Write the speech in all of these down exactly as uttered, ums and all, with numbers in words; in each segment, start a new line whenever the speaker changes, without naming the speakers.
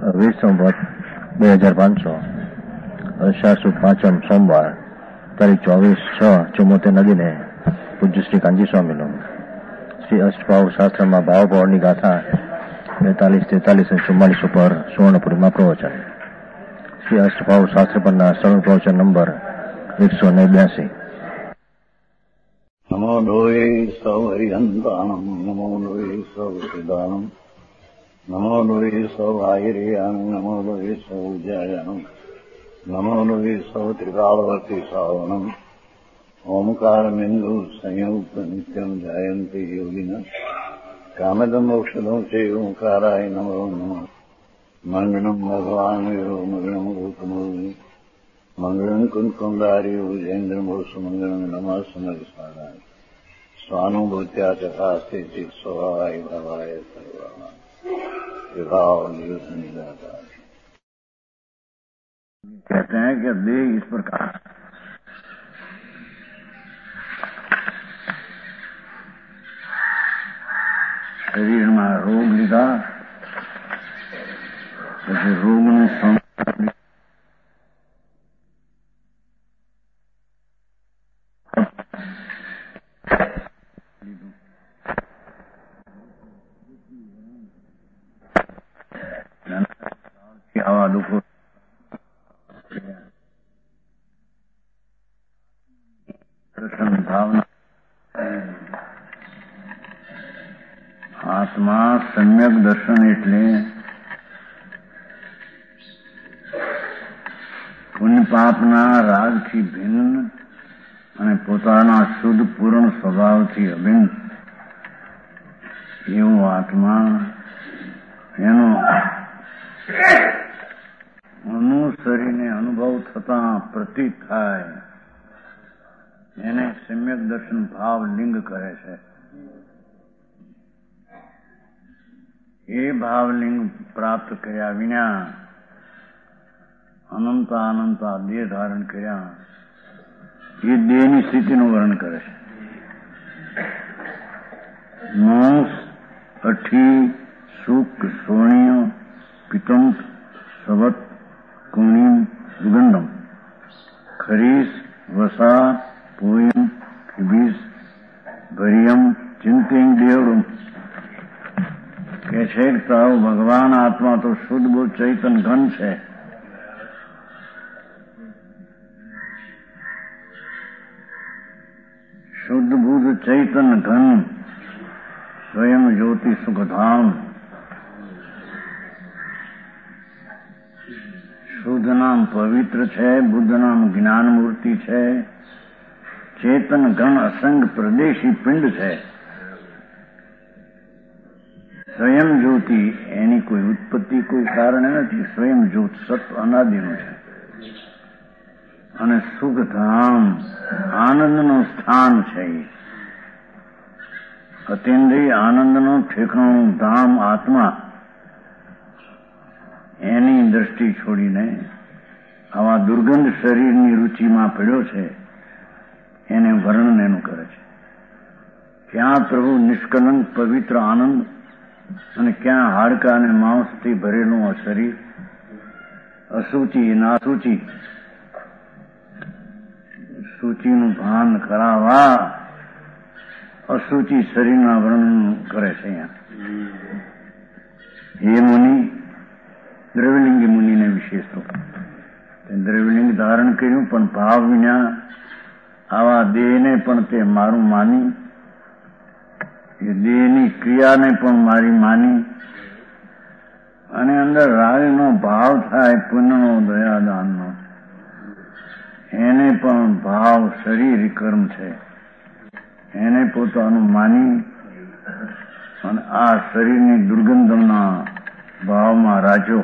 વીસ સંવત બે હજાર પાંચસો અષાઢ સુદ પાંચમ સોમવાર તારીખ ચોવીસ છ ચુમ્મોતેર નદીને પૂજ્ય શ્રી કાંજી સ્વામીનું શ્રી અષ્ટભાવ શાસ્ત્રમાં ભાવભાવની ગાથા બેતાલીસ તેતાલીસ અને ચુમ્માલીસ ઉપર સુવર્ણપુરીમાં પ્રવચન. શ્રી અષ્ટભાવ શાસ્ત્ર પરના સરળ પ્રવચન નંબર એકસો ને બ્યાસી.
નમો લોહે સૌ હરિહંતાણમ નમો લોહે સૌ સિદાનમ નમો લોહે સૌ આયર્યાણમ નમો લોહે સૌ જયાણમ નમો લોહે સૌ ત્રિકાળવર્તી સાવણમ ઓમકાર બિંદુ સંયુક્ત નિત્યમ જાયંતિ યોગિન કામદમ મોક્ષદમ છે ઓંકારાય નમો નમઃ. મંગળમ ભગવાન વીરો મંગળમ રૂપમોહિ મંગળમ કુંકુંદારી ઉજેન્દ્રમોષ મંગળમ નમઃ સમર્થાય स्वानुभूत्या चकास्ते चित स्वभावाय भवाय सर्वः विभाव निदाता. कहते हैं कि देह इस प्रकार शरीर में रोग લીધા પછી રોગનું આવા દુઃખો ભાવના આત્મા સમ્યક દર્શન એટલે પુણ્ય પાપના રાગથી ભિન્ન અને પોતાના શુદ્ધ પૂર્ણ સ્વભાવથી અભિન્ન એવો આત્મા એનો અનુસરીને અનુભવ થતા પ્રતીત થાય એને સમ્યક દર્શન ભાવ લિંગ કહે છે. એ ભાવલિંગ પ્રાપ્ત કર્યા વિના અનંત અનંત દેહ ધારણ કર્યા એ દેહની સ્થિતિનું વર્ણન કરે છે. માંસ, અઠી, શુક, સોણીય, પિતંત, સવત, કુણીમ, સુગંધમ, ખરીસ, વસા, પોયમ, ખીબીસ, ભરિયમ, ચિંતિંગ, દેવડું કે છે તાવ ભગવાન આત્મા તો શુદ્ધ બુદ્ધ ચૈતન ઘન છે. શુદ્ધ બુદ્ધ ચૈતન ઘન સ્વયં જ્યોતિ સુખધામ. શુદ્ધ નામ પવિત્ર છે, બુદ્ધ નામ જ્ઞાન મૂર્તિ છે, ચેતન ઘન અસંગ પ્રદેશી પિંડ છે. સ્વયં જ્યોતિ એની કોઈ ઉત્પત્તિ કોઈ કારણ નથી. સ્વયં જ્યોત સત અનાદિનું છે અને સુખધામ આનંદનું સ્થાન છે. અતિન્દ્રિય આનંદનું ઠેકાણું ધામ આત્મા એની દ્રષ્ટિ છોડીને આવા દુર્ગંધ શરીરની રુચિમાં પડ્યો છે એને વર્ણન એનું કરે છે. ક્યાં પ્રભુ નિષ્કલંક પવિત્ર આનંદ અને ક્યાં હાડકા અને માંસથી ભરેલું આ શરીર, અસૂચિ નાસૂચિ. સૂચિનું ભાન કરાવવા અસૂચિ શરીરના વર્ણન કરે છે. અહીંયા એ મુનિ દ્રવ્યલિંગી મુનિને વિશેષ તો દ્રવ્યલિંગ ધારણ કર્યું પણ ભાવ વિના આવા દેહને પણ તે મારું માની, એ દેહની ક્રિયાને પણ મારી માની અને અંદર રાગનો ભાવ થાય પુણ્યનો દયાદાનનો એને પણ ભાવ શરીર કર્મ છે એને પોતાનું માની અને આ શરીરની દુર્ગંધના ભાવમાં રાજો.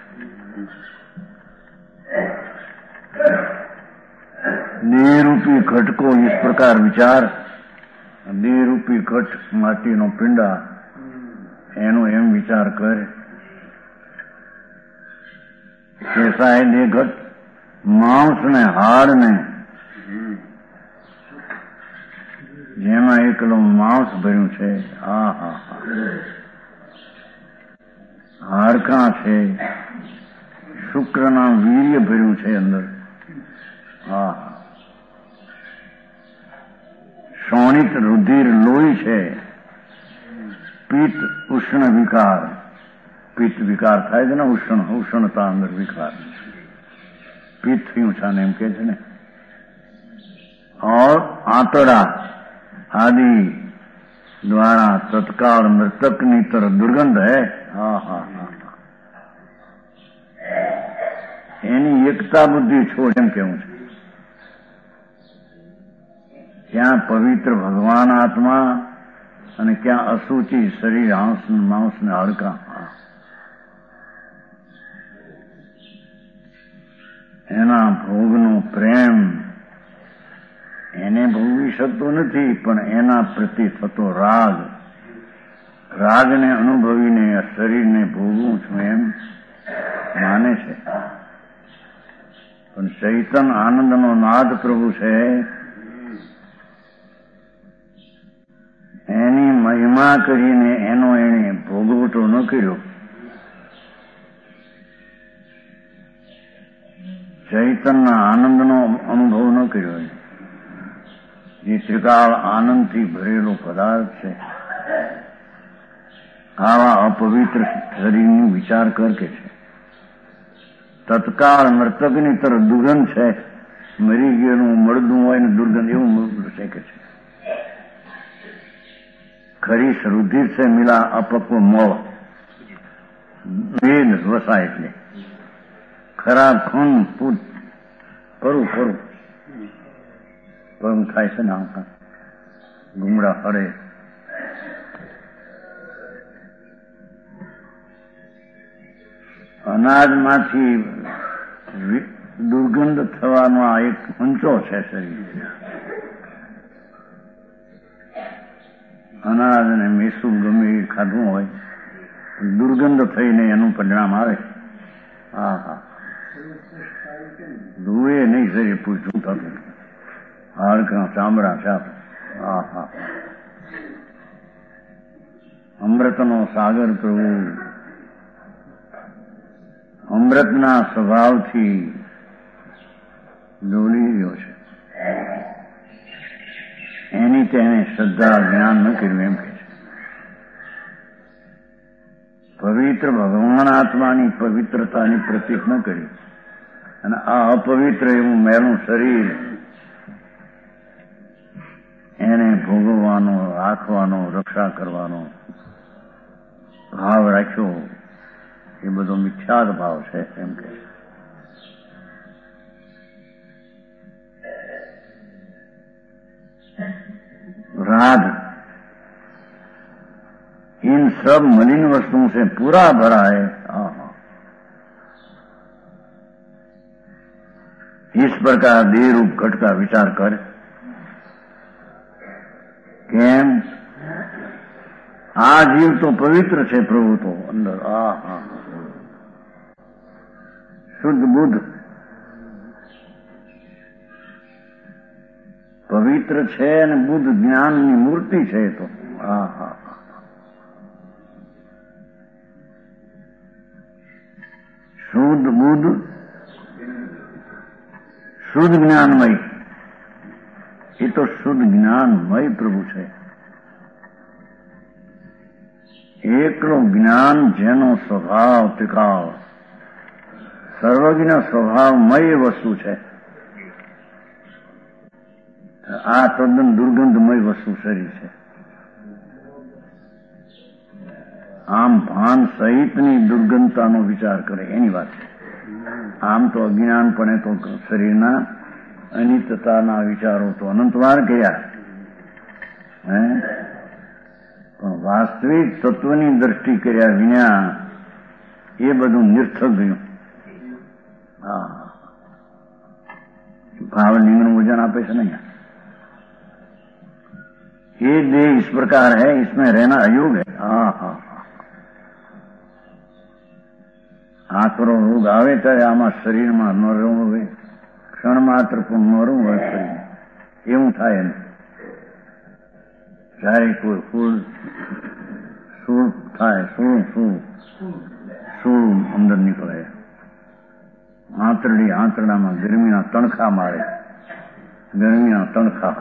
દેહરૂપી ઘટકો इस प्रकार विचार. દેહરૂપી ઘટ માટીનો પિંડા એનો એમ વિચાર કરે कैसा है देह घट માંસ ને હાડ ને જેમાં એકલું માંસ ભર્યું છે. આ હા હા હાડકાં છે, શુક્રના વીર્ય ભર્યું છે અંદર. હા, શોણિત રુધિર લોહી છે. પિત્ત ઉષ્ણ વિકાર, પિત્ત વિકાર થાય છે ને, ઉષ્ણ ઉષ્ણતા અંદર વિકાર, પિત્ત થયું છે એમ કે છે ને. और आंतड़ा आदि द्वारा तत्काल मृतक ની તરફ દુર્ગંધ હૈ. હા હા હા, એની એકતા બુદ્ધિ છોડ એમ કેવું છે. ક્યાં પવિત્ર ભગવાન આત્મા અને ક્યાં અસુચિ શરીર, માંસ માંસ ને હાડકા. એના ભોગનો પ્રેમ એને ભોગવી શકતો નથી, પણ એના પ્રતિ થતો રાગ, રાગને અનુભવીને આ શરીરને ભોગવું છું એમ માને છે. પણ ચૈતન આનંદનો નાદ પ્રભુ છે, એની મહિમા કરીને એનો એને ભોગવટો ન કર્યો. ચૈતનના આનંદનો અનુભવ ન કર્યો. જે ત્રિકાળ આનંદથી ભરેલો પદાર્થ છે, આવા અપવિત્ર શરીરનો વિચાર કર કે છે. તત્કાળ મૃતકની તરફ દુર્ગંધ છે. મરી ગયેલું મળદું હોય ને દુર્ગંધ એવું છે કે છે. ખરી રુધિર છે મિલા અપક્વ મોળ, વેદ વસાય એટલે ખરાબ ખૂન પૂત કરું કરું પરમ થાય છે ને. આંખા ગુમડા ફરે. અનાજમાંથી દુર્ગંધ થવાનો આ એક ઊંચો છે શરીર. અનાજ અને મેસું ગમે એ ખાધું હોય, દુર્ગંધ થઈને એનું પરિણામ આવે. હા હા, ધુએ નહીં શરીર પૂછવું થતું, હાડકા ચામડા છાપ. હા હા, અમૃતનો સાગર પ્રભુ અમૃતના સ્વભાવથી ડોલી રહ્યો છે. એની તેને શ્રદ્ધા જ્ઞાન ન કર્યું એમ કે છે. પવિત્ર ભગવાન આત્માની પવિત્રતાની પ્રતીક ન કરી અને આ અપવિત્ર એવું મેલું શરીર એને ભોગવવાનો, રાખવાનો, રક્ષા કરવાનો ભાવ રાખ્યો. એ બધો મિથ્યાદ ભાવ છે એમ કે. राग इन सब मलिन वस्तुओं से पूरा भरा है. इस प्रकार देह रूप घट का विचार कर. કેમ? આ જીવ તો પવિત્ર છે પ્રભુ તો અંદર. આ હા, શુદ્ધ બુદ્ધ પવિત્ર છે અને બુદ્ધ જ્ઞાનની મૂર્તિ છે. તો હા હા, શુદ્ધ બુદ્ધ, શુદ્ધ જ્ઞાનમય. એ તો શુદ્ધ જ્ઞાનમય પ્રભુ છે. એકલો જ્ઞાન જેનો સ્વભાવ ત્રિકાળ સર્વજ્ઞ સ્વભાવમય વસ્તુ છે. આ તદ્દન દુર્ગંધમય વસ્તુ શરીર છે. આમ ભાન સહિતની દુર્ગંધતાનો વિચાર કરે એની વાત છે. આમ તો અજ્ઞાનપણે તો શરીરના અનિત્યતાના વિચારો તો અનંતવાર ગયા, હે પણ વાસ્તવિક તત્વની દ્રષ્ટિ કર્યા વિના એ બધું નિર્થક ગયું. હા, ભાવલિંગનું વજન આપે છે ને. ये देह इस प्रकार है, इसमें रहना अयोग है. हाँ हाँ, આકરો રોગ આવે ત્યારે આમાં શરીરમાં ન રહેવું હોય, ક્ષણ માત્ર પણ ન રહેવું હોય શરીર, એવું થાય ને. જ્યારે કોઈ ફૂલ સૂળ થાય, સૂળ સૂળ સૂળ અંદર નીકળે, આંતરડી આંતરડામાં ગરમીના તણખા મારે, ગરમીના તણખા.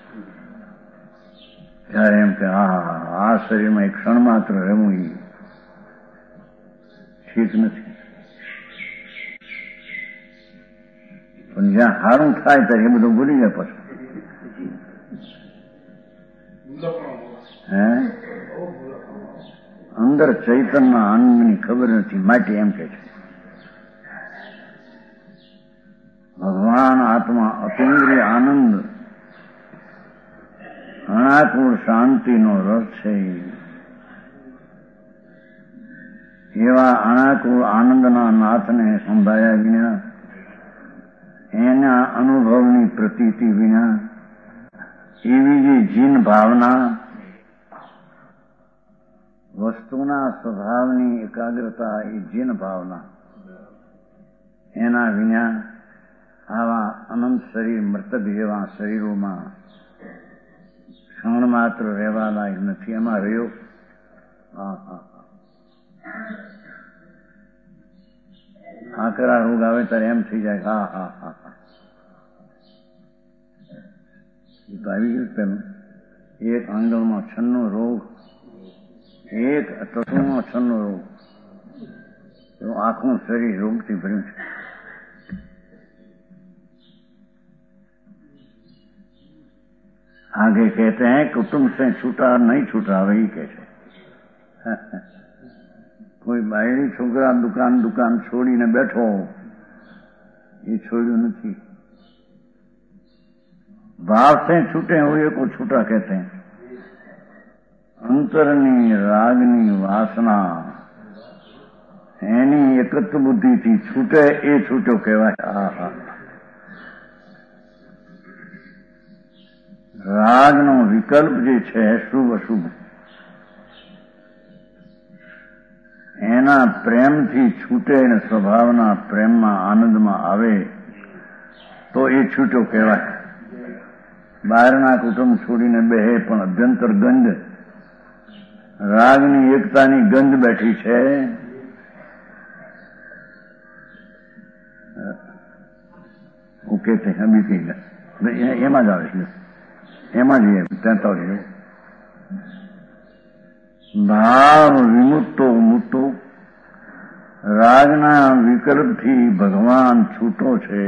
ત્યારે એમ કે હા આ શરીરમાં એક ક્ષણ માત્ર રહેવું એ ઠીક નથી. પણ જ્યાં સારું થાય ત્યારે એ બધું ભૂલી જાય પછી. હે અંદર ચૈતન્યના આનંદની ખબર નથી માટે એમ કે છે ભગવાન આત્મા અતિન્દ્રિય આનંદ અણાકુળ શાંતિનો રસ છે. એવા અણાકુળ આનંદના નાથને સંભાળ્યા વિના, એના અનુભવની પ્રતીતિ વિના, એવી જે જીન ભાવના, વસ્તુના સ્વભાવની એકાગ્રતા, એ જીન ભાવના, એના વિના આવા અનંત શરીર મૃતક જેવા શરીરોમાં ક્ષણ માત્ર રહેવા લાયક નથી. એમાં રહ્યો હા હા આકરા રોગ આવે ત્યારે એમ થઈ જાય હા હા હા હા એ તો આવી ગયું પેલું એક આંગળમાં છન્નો રોગ, એક ટસુમાં છન્નો રોગ, આખું શરીર રોગથી ભર્યું છે. आगे कहते हैं कुटुंब से छूटा नहीं छूटा, वही कहते કોઈ બાયડી છોકરા દુકાન દુકાન છોડીને બેઠો એ છોડ્યું નથી. भाव से छूटे हुए को छूटा कहते हैं. અંતરની રાગની વાસના એની એકત્વ બુદ્ધિથી છૂટે એ છૂટ્યો કહેવાય. હા હા રાગનો વિકલ્પ જે છે શુભ અશુભ, એના પ્રેમથી છૂટે ને સ્વભાવના પ્રેમમાં આનંદમાં આવે તો એ છૂટ્યો કહેવાય. બહારના કુટુંબ છોડીને બેહે પણ અભ્યંતર ગંધ, રાગની એકતાની ગંધ બેઠી છે. ઓકે તે હમી કઈ એમાં જ આવે છે, એમાં જ તેતાળીસ ભાવ વિમુક્તો મુક્તો, રાગના વિકલ્પથી ભગવાન છૂટો છે.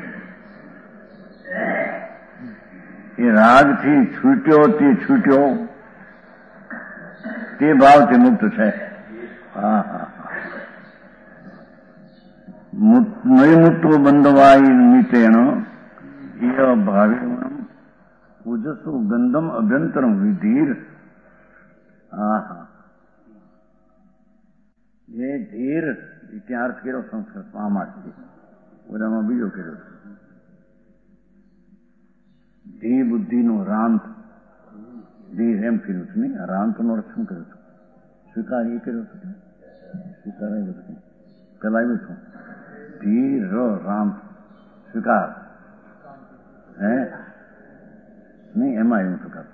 એ રાગથી છૂટ્યો તે છૂટ્યો તે ભાવથી મુક્ત છે. હા હા નૈમુક્તો બંધવાઈ નિમિત્તેણ ઇહ ભાવિણમ પૂજસુ ગંધમ અભ્યંતરમ વિધીર. હા હા એ ધીર ત્યાં અર્થ કર્યો સંસ્કૃતમાં માટે, બધામાં બીજો કર્યો. ધી બુદ્ધિનો રાંત, ધીર એમ કર્યું છે નહીં, રાંતનો અર્થ શું કર્યો છું? સ્વીકાર એ કર્યો છો, સ્વીકાર આવ્યો છું પેલા આવ્યું છું. ધીર રાંત સ્વીકાર હે નહીં, એમાં આવ્યું સ્વીકાર.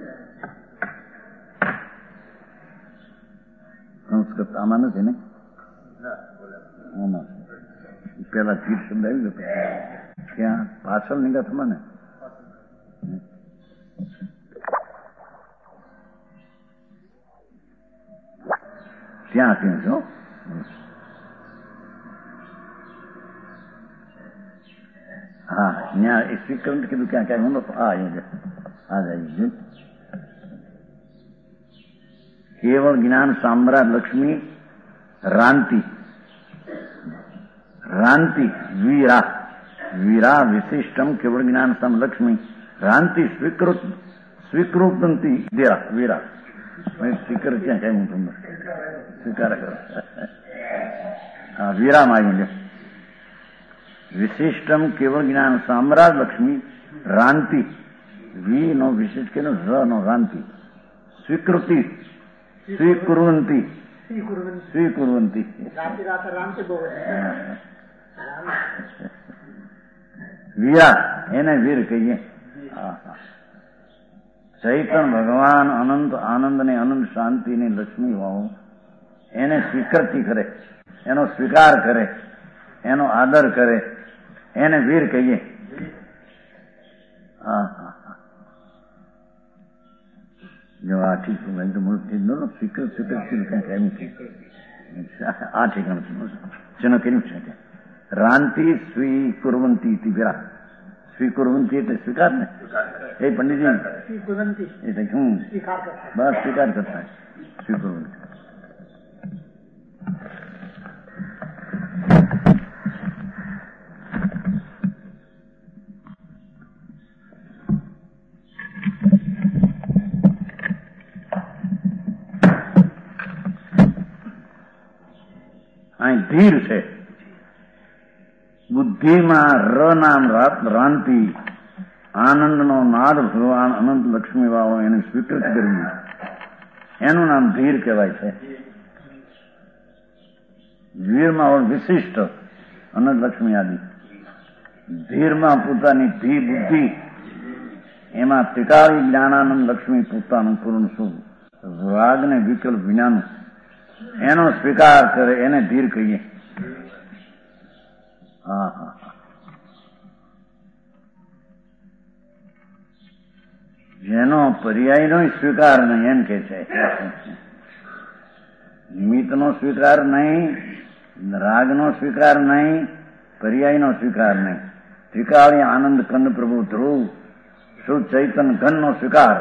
સંસ્કૃત આમાં નથી ને, આમાં પેલા ધીર શબ્દ આવી ગયો ક્યાં પાછળ નિગાથમાં ને. ત્યાં ત્યાં છો હા ત્યાં એ સ્વીકરણ કીધું ક્યાં ક્યાં હું હા આ જાય કેવળ જ્ઞાન સામ્રાટ લક્ષ્મી રાંતિ રાંતિ વીરા વીરા વિશિષ્ટમ કેવળ જ્ઞાન સામ લક્ષ્મી રાંતિ સ્વીકૃત સ્વીકૃતંતી વીરા વીરા સ્વીકર ક્યાં કઈ હું તમને સ્વીકાર કરો હા વીરામાં આવી વિશિષ્ટમ કેવળ જ્ઞાન સામ્રાટ લક્ષ્મી રાંતિ વી નો વિશિષ્ટ કે ર નો રાંતિ સ્વીકૃતિ સ્વીકુર્વંતી સ્વીકુર્વંતી વીરા એને વીર કહીએ. ચૈતન ભગવાન અનંત આનંદ ને અનંત શાંતિ ની લક્ષ્મી હોવ એને સ્વીકૃતિ કરે, એનો સ્વીકાર કરે એનો આદર કરે એને વીર કહીએ. હા હા હા જો આ ઠીક સ્વીકૃત સ્વીકૃત એમ આ ઠીકાણું જેનો કેવું છે રાંતિ સ્વીકુર્વંતી વિરા સ્વીકુર્વંતી એટલે સ્વીકાર ને એ પંડિતજી એટલે હું બસ સ્વીકાર કરતા સ્વીકુર્વંતી. અહીં ધીર છે. બુદ્ધિમાં ર નામ રાંતિ આનંદનો નાદ ભગવાન અનંત લક્ષ્મી વાળો એને સ્વીકૃત કરવી એનું નામ ધીર કહેવાય છે. વીરમાં વિશિષ્ટ અનંત લક્ષ્મી આદિ. ધીરમાં પોતાની ધી બુદ્ધિ એમાં ત્રિકાળી જ્ઞાનાનંદ લક્ષ્મી પોતાનું પૂર્ણ શુભ રાગને વિકલ્પ વિનાનું એનો સ્વીકાર કરે એને ધીર કહીએ. હા હા જેનો પર્યાયનો સ્વીકાર નહીં એમ કે છે. નિમિત્તનો સ્વીકાર નહીં, રાગનો સ્વીકાર નહીં, પર્યાયનો સ્વીકાર નહીં. ત્રિકાળી આનંદ કંદ પ્રભુ ધ્રુવ શુદ્ધ ચૈતન ઘનનો સ્વીકાર.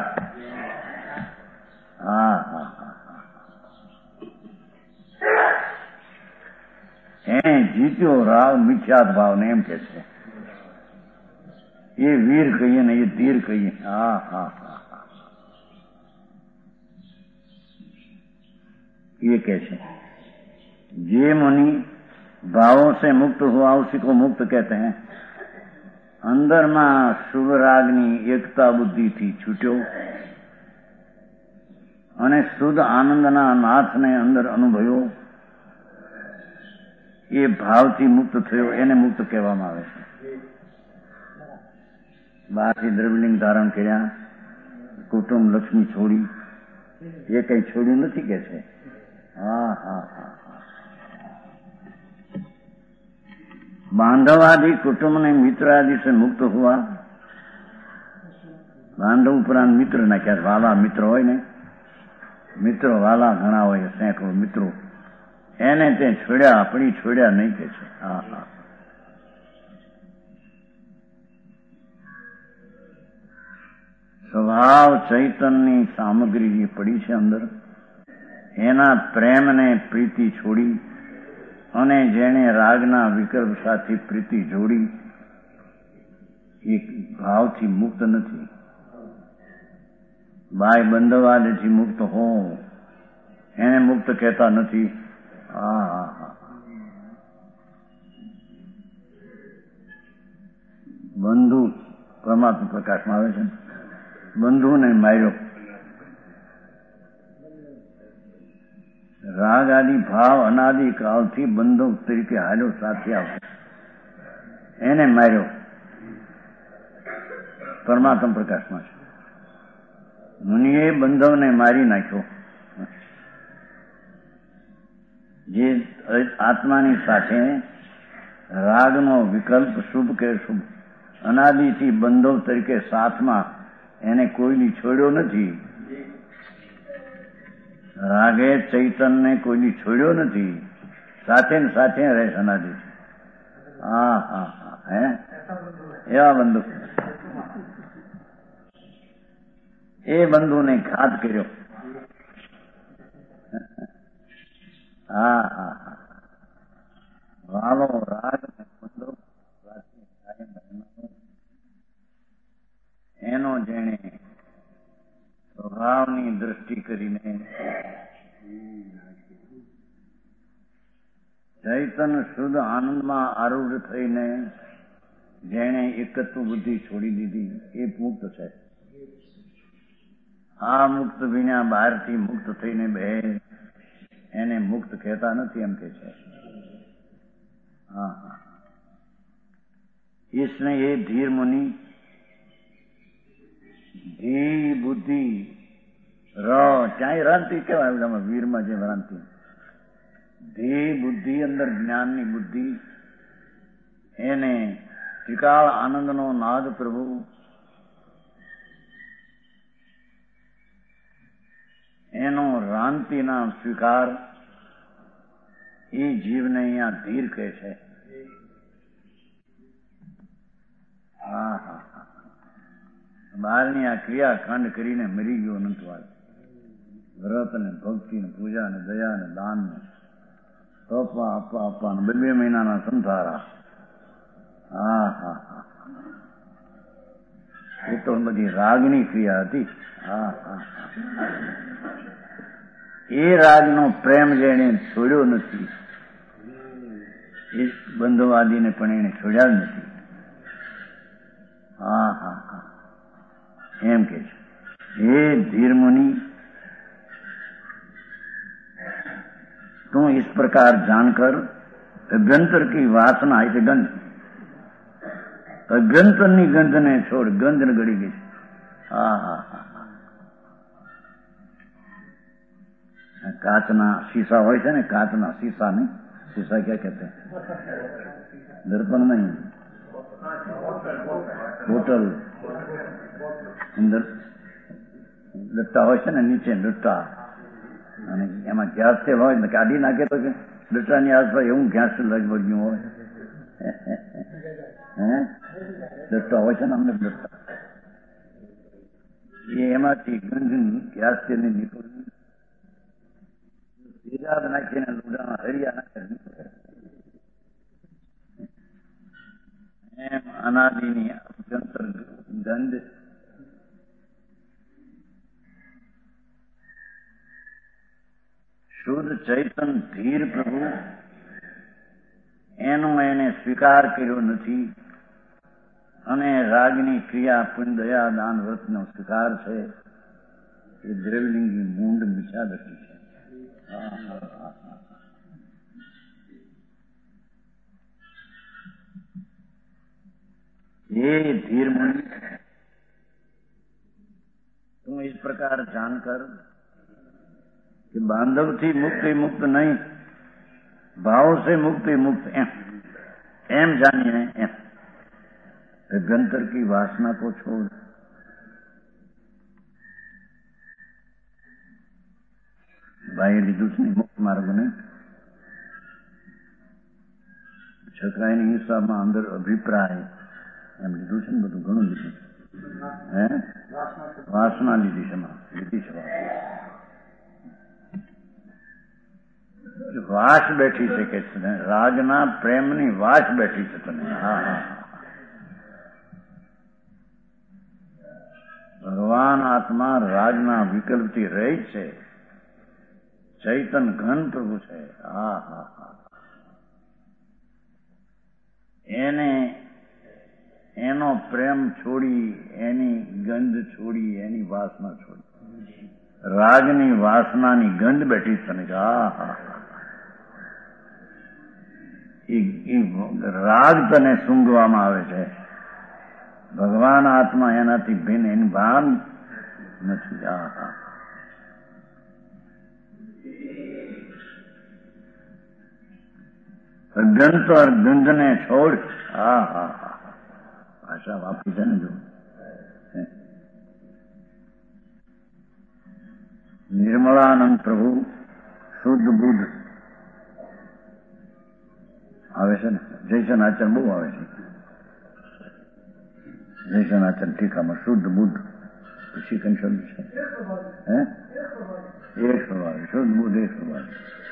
હા હા એ જીત્યો રાવ મિથ્યાત ભાવને એમ કે છે. એ વીર કહીએ ને એ ધીર કહીએ. હા હા હા ये कैसे ये मुनि भावों से मुक्त हुआ उसी को मुक्त कहते हैं. अंदर में शुभ रागनी एकता बुद्धि थी छूट्यो અને શુદ્ધ આનંદના નાથને અંદર અનુભવ્યો એ ભાવથી મુક્ત થયો એને મુક્ત કહેવામાં આવે છે. બહારથી દ્રવ્યલિંગ ધારણ કર્યા, કુટુંબ લક્ષ્મી છોડી, એ કઈ છોડ્યું નથી કે છે. હા હા હા बांधव आदि कुटुंब ने मित्र आदि से मुक्त हुआ. बांधव उपरांत मित्र नाख्या वाला मित्र હોય ને મિત્રો વાલા ઘણા હોય સેંકડો મિત્રો એને તે છોડ્યા આપણી છોડ્યા નહીં કે છે. હા હા સ્વભાવ ચૈતનની સામગ્રી જે પડી છે અંદર એના પ્રેમને પ્રીતિ છોડી અને જેણે રાગના વિકલ્પ સાથે પ્રીતિ જોડી એ ભાવથી મુક્ત નથી. બાય બંધવાદથી મુક્ત હો એને મુક્ત કહેતા નથી. હા હા હા બંધુ પરમાત્મા પ્રકાશમાં આવે છે. બંધુને માર્યો. રાગ આદિ ભાવ અનાદિ કાળથી બંધુ તરીકે હાલ્યો સાથે આવશે એને માર્યો. પરમાત્મા પ્રકાશમાં છે. મુનિએ બંધવને મારી નાખ્યો. જે આત્માની સાથે રાગનો વિકલ્પ શુભ કે શુભ અનાદિથી બંધવ તરીકે સાથમાં એને કોઈની છોડ્યો નથી. રાગે ચૈતનને કોઈની છોડ્યો નથી. સાથે ને સાથે રહે અનાદિ. હા હા હા હે એવા બંધુ એ બંધુને ઘાત કર્યો. હા હા હા વાલો રાગ ને બંધુ એનો જેણે સ્વભાવની દ્રષ્ટિ કરીને ચૈતન શુદ્ધ આનંદમાં આરૂઢ થઈને જેણે એકત્વ બુદ્ધિ છોડી દીધી એ મુક્ત છે. આ મુક્ત વિના બહારથી મુક્ત થઈને બે એને મુક્ત કહેતા નથી એમ કે છે. હા હા इसने ये धीर मुनि ધી બુદ્ધિ ર ક્યાંય રાંતિ કેવાય વીરમાં જે રાંતિ ધી બુદ્ધિ અંદર જ્ઞાનની બુદ્ધિ એને ત્રિકાળ આનંદનો નાદ પ્રભુ એનો રાંતિના સ્વીકાર એ જીવને અહીંયા ધીર કહે છે. હા હા હા બહારની આ ક્રિયાકાંડ કરીને મરી ગયો અનંતવાદ. વ્રત ને ભક્તિ ને પૂજા ને દયા ને દાન ને તપવા આપવા આપવા બે બે મહિનાના સંસારા. હા હા હા એ તો બધી રાગની ક્રિયા હતી. હા હા એ રાગનો પ્રેમ જેને છોડ્યો નથી એ બંધવાદીને પણ એને છોડ્યા જ નથી. હા હા હા એમ કે છે હે ધીર मुनि तू इस प्रकार जानकर अभ्यंतर की वासना आई गंध અભ્યંતરની ગંધને છોડ. ગંધ ને ગળી ગઈ. હા હા હા કાચના શીશા હોય છે ને, કાચના શીશા ને શીશા ક્યાં કહેते हैं? દર્પણ નહીં, બોટલ અંદર લટ્ટા હોય છે ને, નીચે લટ્ટા અને એમાં ગેસ તેલ હોય ને કાઢી નાખે તો લટ્ટાની આસપાસ એવું ગેસ લગભગ હોય. હે લટ્ટા હોય છે ને અમને લટ્ટા એ એમાંથી ગંધ ગેસ તેલની નીકળવી તેજાબ નાખીને લુડામાં હરિયા નાખે એમ અનાદિની અભ્યંતર ગંધ શુદ્ધ ચૈતન ધીર પ્રભુ એનો એને સ્વીકાર કર્યો નથી અને રાગની ક્રિયા પુણ્ય દયા દાન વ્રતનો સ્વીકાર છે. એ દ્રવલિંગી મૂંડ મિછા દર્શી છે. ये धीर मुनि तुम इस प्रकार जानकर कि बांधव थी मुक्त मुक्त नहीं, भाव से मुक्त मुक्त एम एम जानिए एम अभ्यंतर की वासना को छोड़ બાહ્ય લીધું છે ને મુક્ત માર્ગ નહીં. છકરાઈની હિસાબમાં અંદર અભિપ્રાય એમ લીધું છે ને બધું ઘણું લીધું. હે વાસના લીધી છે લીધી છે વાસ બેઠી છે કે છે રાગના પ્રેમની વાસ બેઠી છે તને. હા હા ભગવાન આત્મા રાજના વિકલ્પથી રહી છે. ચૈતન ઘન પ્રભુ છે. હા હા હા એને એનો પ્રેમ છોડી એની ગંધ છોડી એની વાસના છોડી રાગની વાસનાની ગંધ બેઠી તને. હા હા રાગ તને સૂંઘવામાં આવે છે. ભગવાન આત્મા એનાથી ભિન્ન એની ભાન નથી. હા હા અભ્યંતર ગંધને છોડ. હા હા હા ભાષા વાપરી છે ને જો નિર્મળાનંદ પ્રભુ શુદ્ધ બુદ્ધ આવે છે ને. જયસનાચર બહુ આવે છે. જયસનાચર ટીકામાં શુદ્ધ બુદ્ધ પછી કઈ શબ્દ છે હે એક સ્વભાવ શુદ્ધ બુદ્ધ એક સ્વભાવ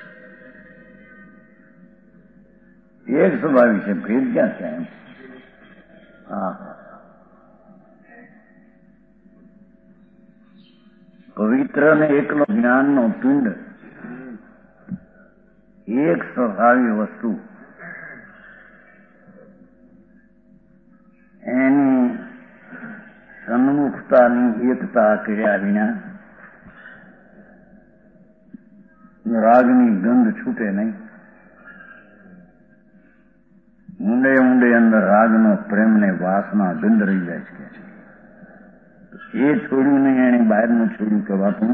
એક સ્વભાવી છે. ભેદ ક્યાં છે એમ. હા પવિત્ર ને એકલો જ્ઞાનનો પિંડ એક સ્વભાવી વસ્તુ એની સન્મુખતાની એકતા કર્યા વિના રાગની ગંધ છૂટે નહીં. ઊંડે ઊંડે અંદર રાગનો પ્રેમ ને વાસના ગંધ રહી જાય છે. એ છોડ્યું નહીં એને બહારનું છોડ્યું કે બાપુ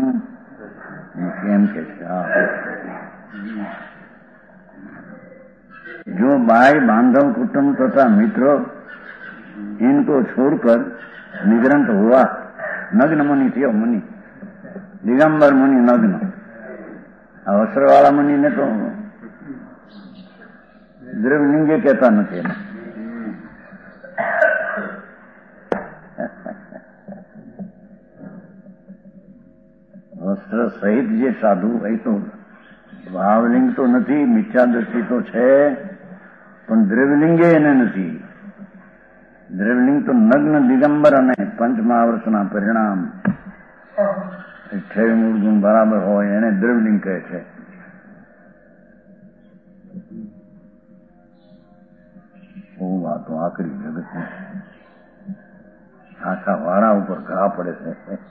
કેમ કે છે. જો जो भाई बांधव कुटुंब तथा मित्रों इनको छोड़कर निग्रंथ हुआ, नग्न मुनि थे मुनि, दिगंबर मुनि नग्न, अवसर वाला मुनि ने तो द्रव्यलिंगे कहता नहीं। વસ્ત્ર સહિત જે સાધુ એ તો ભાવલિંગ તો નથી, મિથ્યા દ્રષ્ટિ તો છે, પણ દ્રવ્યલિંગે એને નથી. દ્રવ્યલિંગ તો નગ્ન દિગંબર અને પંચ મહાવર્ષના પરિણામ અઠ્યાવીસ મૂળ ગુણ બરાબર હોય એને દ્રવ્યલિંગ કહે છે. બહુ વાતો આકરી જગતની આખા વાળા ઉપર ઘા પડે છે.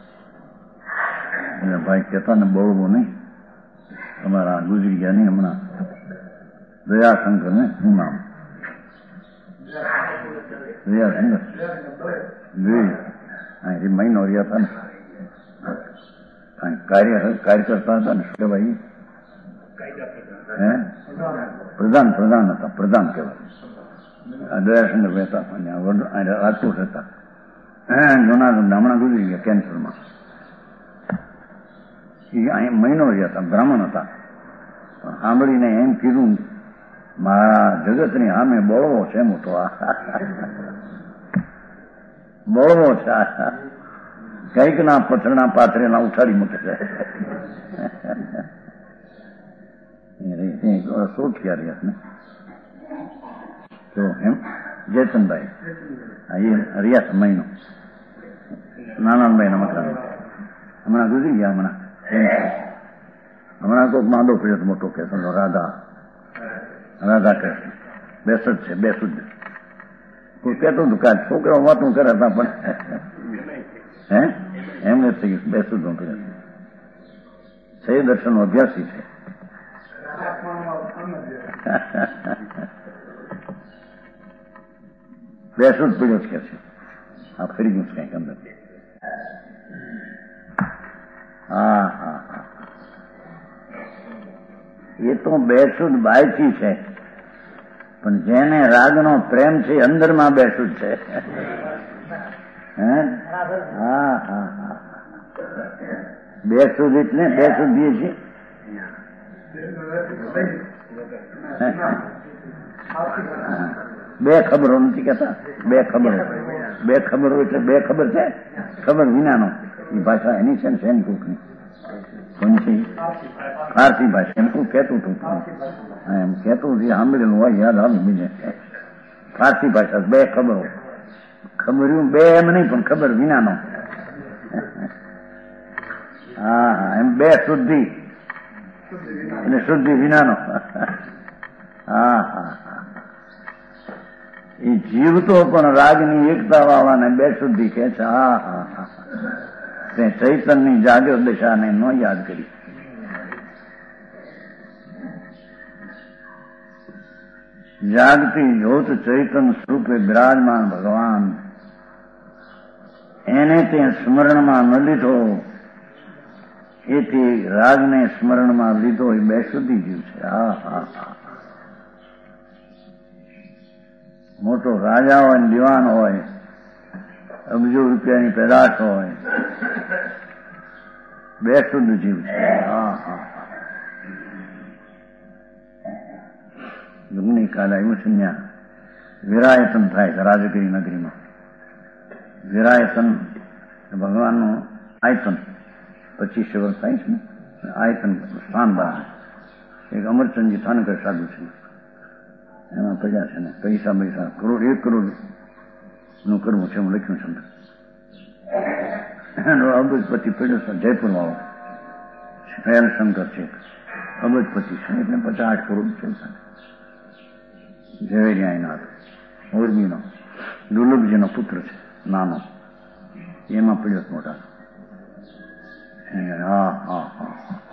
એટલે ભાઈ કહેતા ને બળવો નહીં, તમારા ગુજરી ગયા નહીં હમણાં દયાશંકર ને શું નામ દયાશંકર જોઈ મહિનો રહ્યા હતા ને કાર્ય કાર્ય કરતા હતા ને શું કહેવાય હે પ્રધાન પ્રધાન હતા પ્રધાન કહેવાય. દયાશંકર રહેતા હતા રાજકોટ હતા. જુનાગઢ હમણાં ગુજરી ગયા કેન્સરમાં. અહીં મહિનો રહ્યા હતા, બ્રાહ્મણ હતા. પણ સાંભળીને એમ કીધું મારા જગતની સામે બળવો છે મોટો, બળવો છે કઈક ના પથરના પાથરેલા ઉઠાડી મૂકે છે. સોઠિયા રહ્યા ને તો એમ જયચંદભાઈ એ રહ્યા મહિનો નાનાભાઈ ના મકાન હમણાં ગુજરી ગયા. હમણાં હમણાં કોઈક માંદો પડ્યો મોટો કે રાધા રાધા કૃષ્ણ બેસુદ છે બેસુદ. કોઈ કહેતું હતું કાંઈ છોકરાઓ વાતું કરે હતા પણ હે એમને થઈ ગયું બેસુદ નો પડ્યો છે. દર્શન નો અભ્યાસી છે. બેસુદ પડ્યો જ કે છે. આ ફરી ગયું છે કઈક અંદર. હા હા હા એ તો બેસુદ બાયથી છે, પણ જેને રાગનો પ્રેમ છે અંદરમાં બેસુદ છે. હે હા હા હા બેસુદ એટલે બેસુદ દઈએ છીએ. બે ખબરો નથી કેતા, બે ખબરો. બે ખબરો એટલે બે ખબર છે, ખબર વિનાનો. એ ભાષા એની છે ને સેન કુકની કોની ફારસી ભાષા. એમ કોઈ કહેતું હતું એમ કહેતું હતું સાંભળેલું હોય યાદ આવે બીજે. ફારસી ભાષા બે ખબરો. ખબર્યું બે એમ નહીં પણ ખબર વિનાનો. હા હા એમ બે શુદ્ધિ એટલે શુદ્ધિ વિનાનો. હા હા હા એ જીવતો પણ રાગની એકતા વાળાને બે શુદ્ધિ કે છે. હા હા હા તે ચૈતનની જાગ્રત દશાને ન યાદ કરી. જાગતી જ્યોત ચૈતન સ્વરૂપે બિરાજમાન ભગવાન એને તે સ્મરણમાં ન લીધો, એથી રાગને સ્મરણમાં લીધો એ બે શુદ્ધિ જીવ છે. હા હા હા મોટો રાજા હોય ને દિવાન હોય, અબજો રૂપિયાની પેદાશ હોય, બે શુદ્ધ જીવ છે. હા હા જુગની કાલ આવ્યું છે ત્યાં વિરાયતન થાય છે રાજગીરી નગરીમાં. વિરાયતન ભગવાનનું આયતન પચીસ વર્ષ થાય છે ને આયતન સ્થાન બહાર. એક અમરચંદજી થાનકર સાધુ છે એમાં પડ્યા છે ને પૈસા પૈસા કરોડ એક કરોડ નું કરવું છે. હું લખ્યું છે એનો અબજપતિ પડ્યો છે જયપુર વાળો શંકર છે અબજપતિ છે એટલે પચાસ આઠ કરોડ છે. ઝવેરિયાનાથ મોરબીનો દુર્લભજીનો પુત્ર છે નાનો, એમાં પડ્યો મોટા. હા હા હા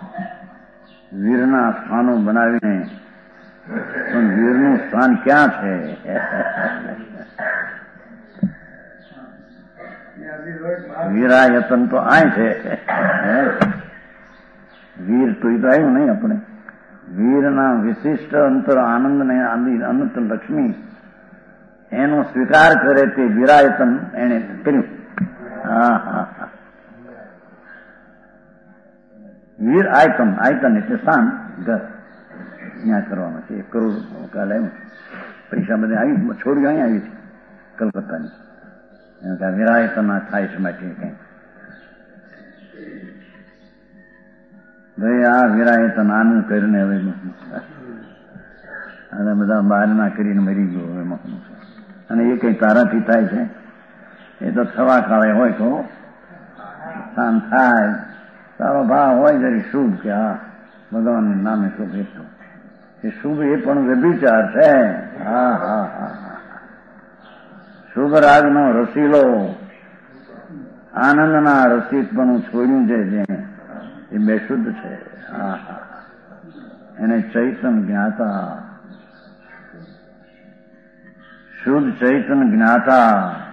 વીરના સ્થાનો બનાવીને પણ વીરનું સ્થાન ક્યાં છે? વીરાયતન તો આ છે વીર તો એ તો આવ્યું નહીં આપણે વીરના વિશિષ્ટ અંતર આનંદને અનંત લક્ષ્મી એનો સ્વીકાર કરે તે વિરાયતન એને કર્યું. હા હા હા વીર આયતન, આયતન એટલે સ્થાન, ઘર ત્યાં કરવાનું છે. એક કરોડ કાલે પૈસા બધે આવી, છોડીઓ અહીં આવી છે કલકત્તાની. એમ કે વિરાયતન થાય છે માટે કઈ ભાઈ આ વિરાયતન આનંદ કરીને હવે અને બધા બહારના કરીને મરી ગયો હવે. અને એ કઈ તારાથી થાય છે? એ તો થવા કાળે હોય તો સ્થાન થાય. તારો ભાવ હોય જરી શુભ કે હા ભગવાન નામે શુભ, એટલું એ શુભ એ પણ વ્યભિચાર છે. હા હા હા શુભ રાગનો રસીલો આનંદના રસિકપણું છોડ્યું છે જે એ બેશુદ્ધ છે. હા હા એને ચૈતન જ્ઞાતા, શુદ્ધ ચૈતન જ્ઞાતા,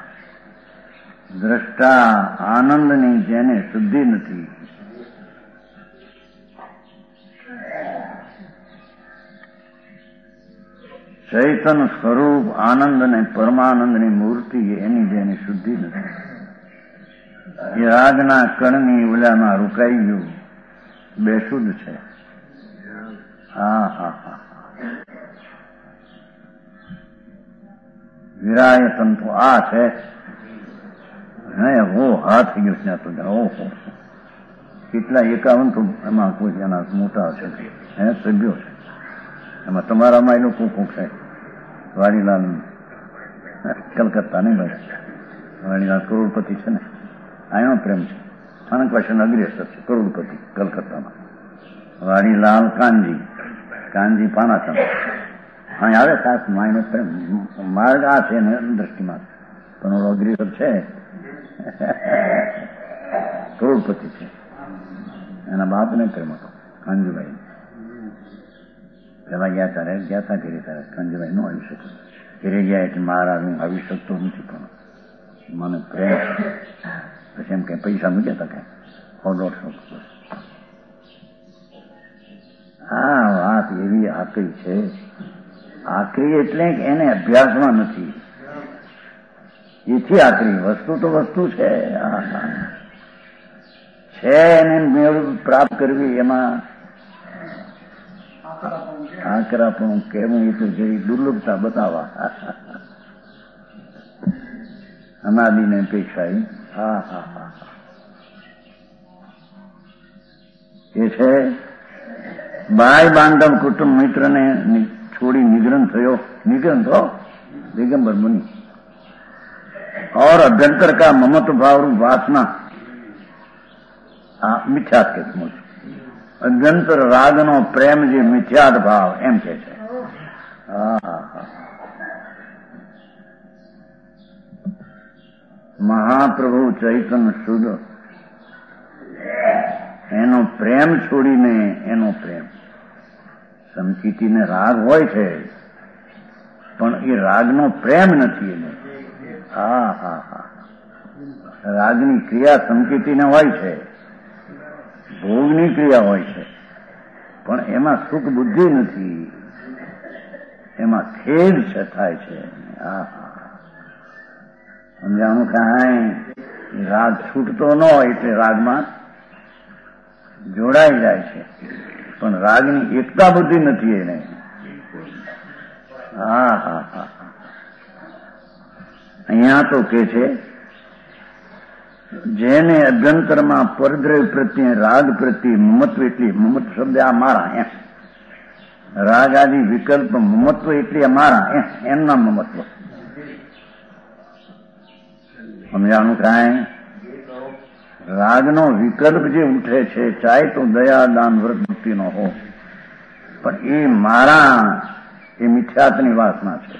દ્રષ્ટા આનંદની જેને શુદ્ધિ નથી. ચૈતન સ્વરૂપ આનંદ અને પરમાનંદની મૂર્તિ એની જેની શુદ્ધિ નથી. એ રાગના કણની ઉલામાં રોકાઈ ગયું, બેશુદ્ધ છે. હા હા હા વિરાયતન તો આ છે. હે ઓ હા થઈ ગયો ત્યાં તો ઓહો કેટલા એકાવન તો એમાં કોઈ એના મોટા છે હે સભ્યો છે. એમાં તમારામાં એનું કોક કોક છે. વાડીલાલ કલકત્તા નહીં ભાઈ, વાડીલાલ કરોડપતિ છે ને, આનો પ્રેમ છે. અનકવાશન અગ્રેસર છે કરોડપતિ કલકત્તામાં. વાડીલાલ કાનજી, કાનજી પાનાસમ અહીં આવે ખાસ માયનો પ્રેમ. માર્ગ આ છે ને દ્રષ્ટિમાં પણ ઓલો અગ્રેસર છે કરોડપતિ છે. એના બાપને પ્રેમ હતો કાનજીભાઈ. પેલા ગયા ત્યારે ગયા હતા ઘેરે ત્યારે કાનજીભાઈ નો આવી શકે. ઘેરે ગયા એટલે મારા હું આવી શકતો નથી પણ મને પ્રેમ. પછી એમ કઈ પૈસા મૂક્યા હતા કઈ સો દોઢસો. આ વાત એવી આકરી છે. આકરી એટલે કે એને અભ્યાસમાં નથી, એથી આકરી. વસ્તુ તો વસ્તુ છે છે એને મેળ પ્રાપ્ત કરવી એમાં આકરાપણું કેવું એ તો જેવી દુર્લભતા બતાવવા અનાદિને અપેક્ષા. હા હા હા એ છે ભાઈ બાંધવ કુટુંબ મિત્રને છોડી નિગ્રહ થયો. નિગ્રહ થયો દિગંબર मुनि और अभ्यंतर का ममत्व भाव रूप वासना मिथ्यात के मुझ अभ्यंतर रागनो प्रेम जे मिथ्यात भाव एम के છે. મહાપ્રભુ ચૈતન્ય શુદ્ધ એનો પ્રેમ છોડીને એનો પ્રેમ સમચીતીને રાગ હોય છે પણ એ રાગનો પ્રેમ નથી એને. હા હા હા રાગની ક્રિયા સંકેતીને હોય છે, ભોગની ક્રિયા હોય છે પણ એમાં સુખ બુદ્ધિ નથી, એમાં ખેદ છે થાય છે. હા હા સમજાણું કાંઈ રાગ છૂટતો ન હોય એટલે રાગમાં જોડાઈ જાય છે પણ રાગની એકતા બુદ્ધિ નથી એને. હા હા હા અહીંયા તો કે છે જેને અભ્યંતરમાં પરદ્રવ્ય પ્રત્યે રાગ પ્રત્યે મમત્વ એટલી, મમત્વ શબ્દ આ મારા એમ, રાગ આદિ વિકલ્પ મમત્વ એટલી મારા એમ, એમના મમત્વ. સમજાણું કાંઈ? રાગનો વિકલ્પ જે ઉઠે છે ચાહે તો દયા દાન વ્રત ભક્તિનો હો પણ એ મારા એ મિથ્યાત્વની વાસના છે.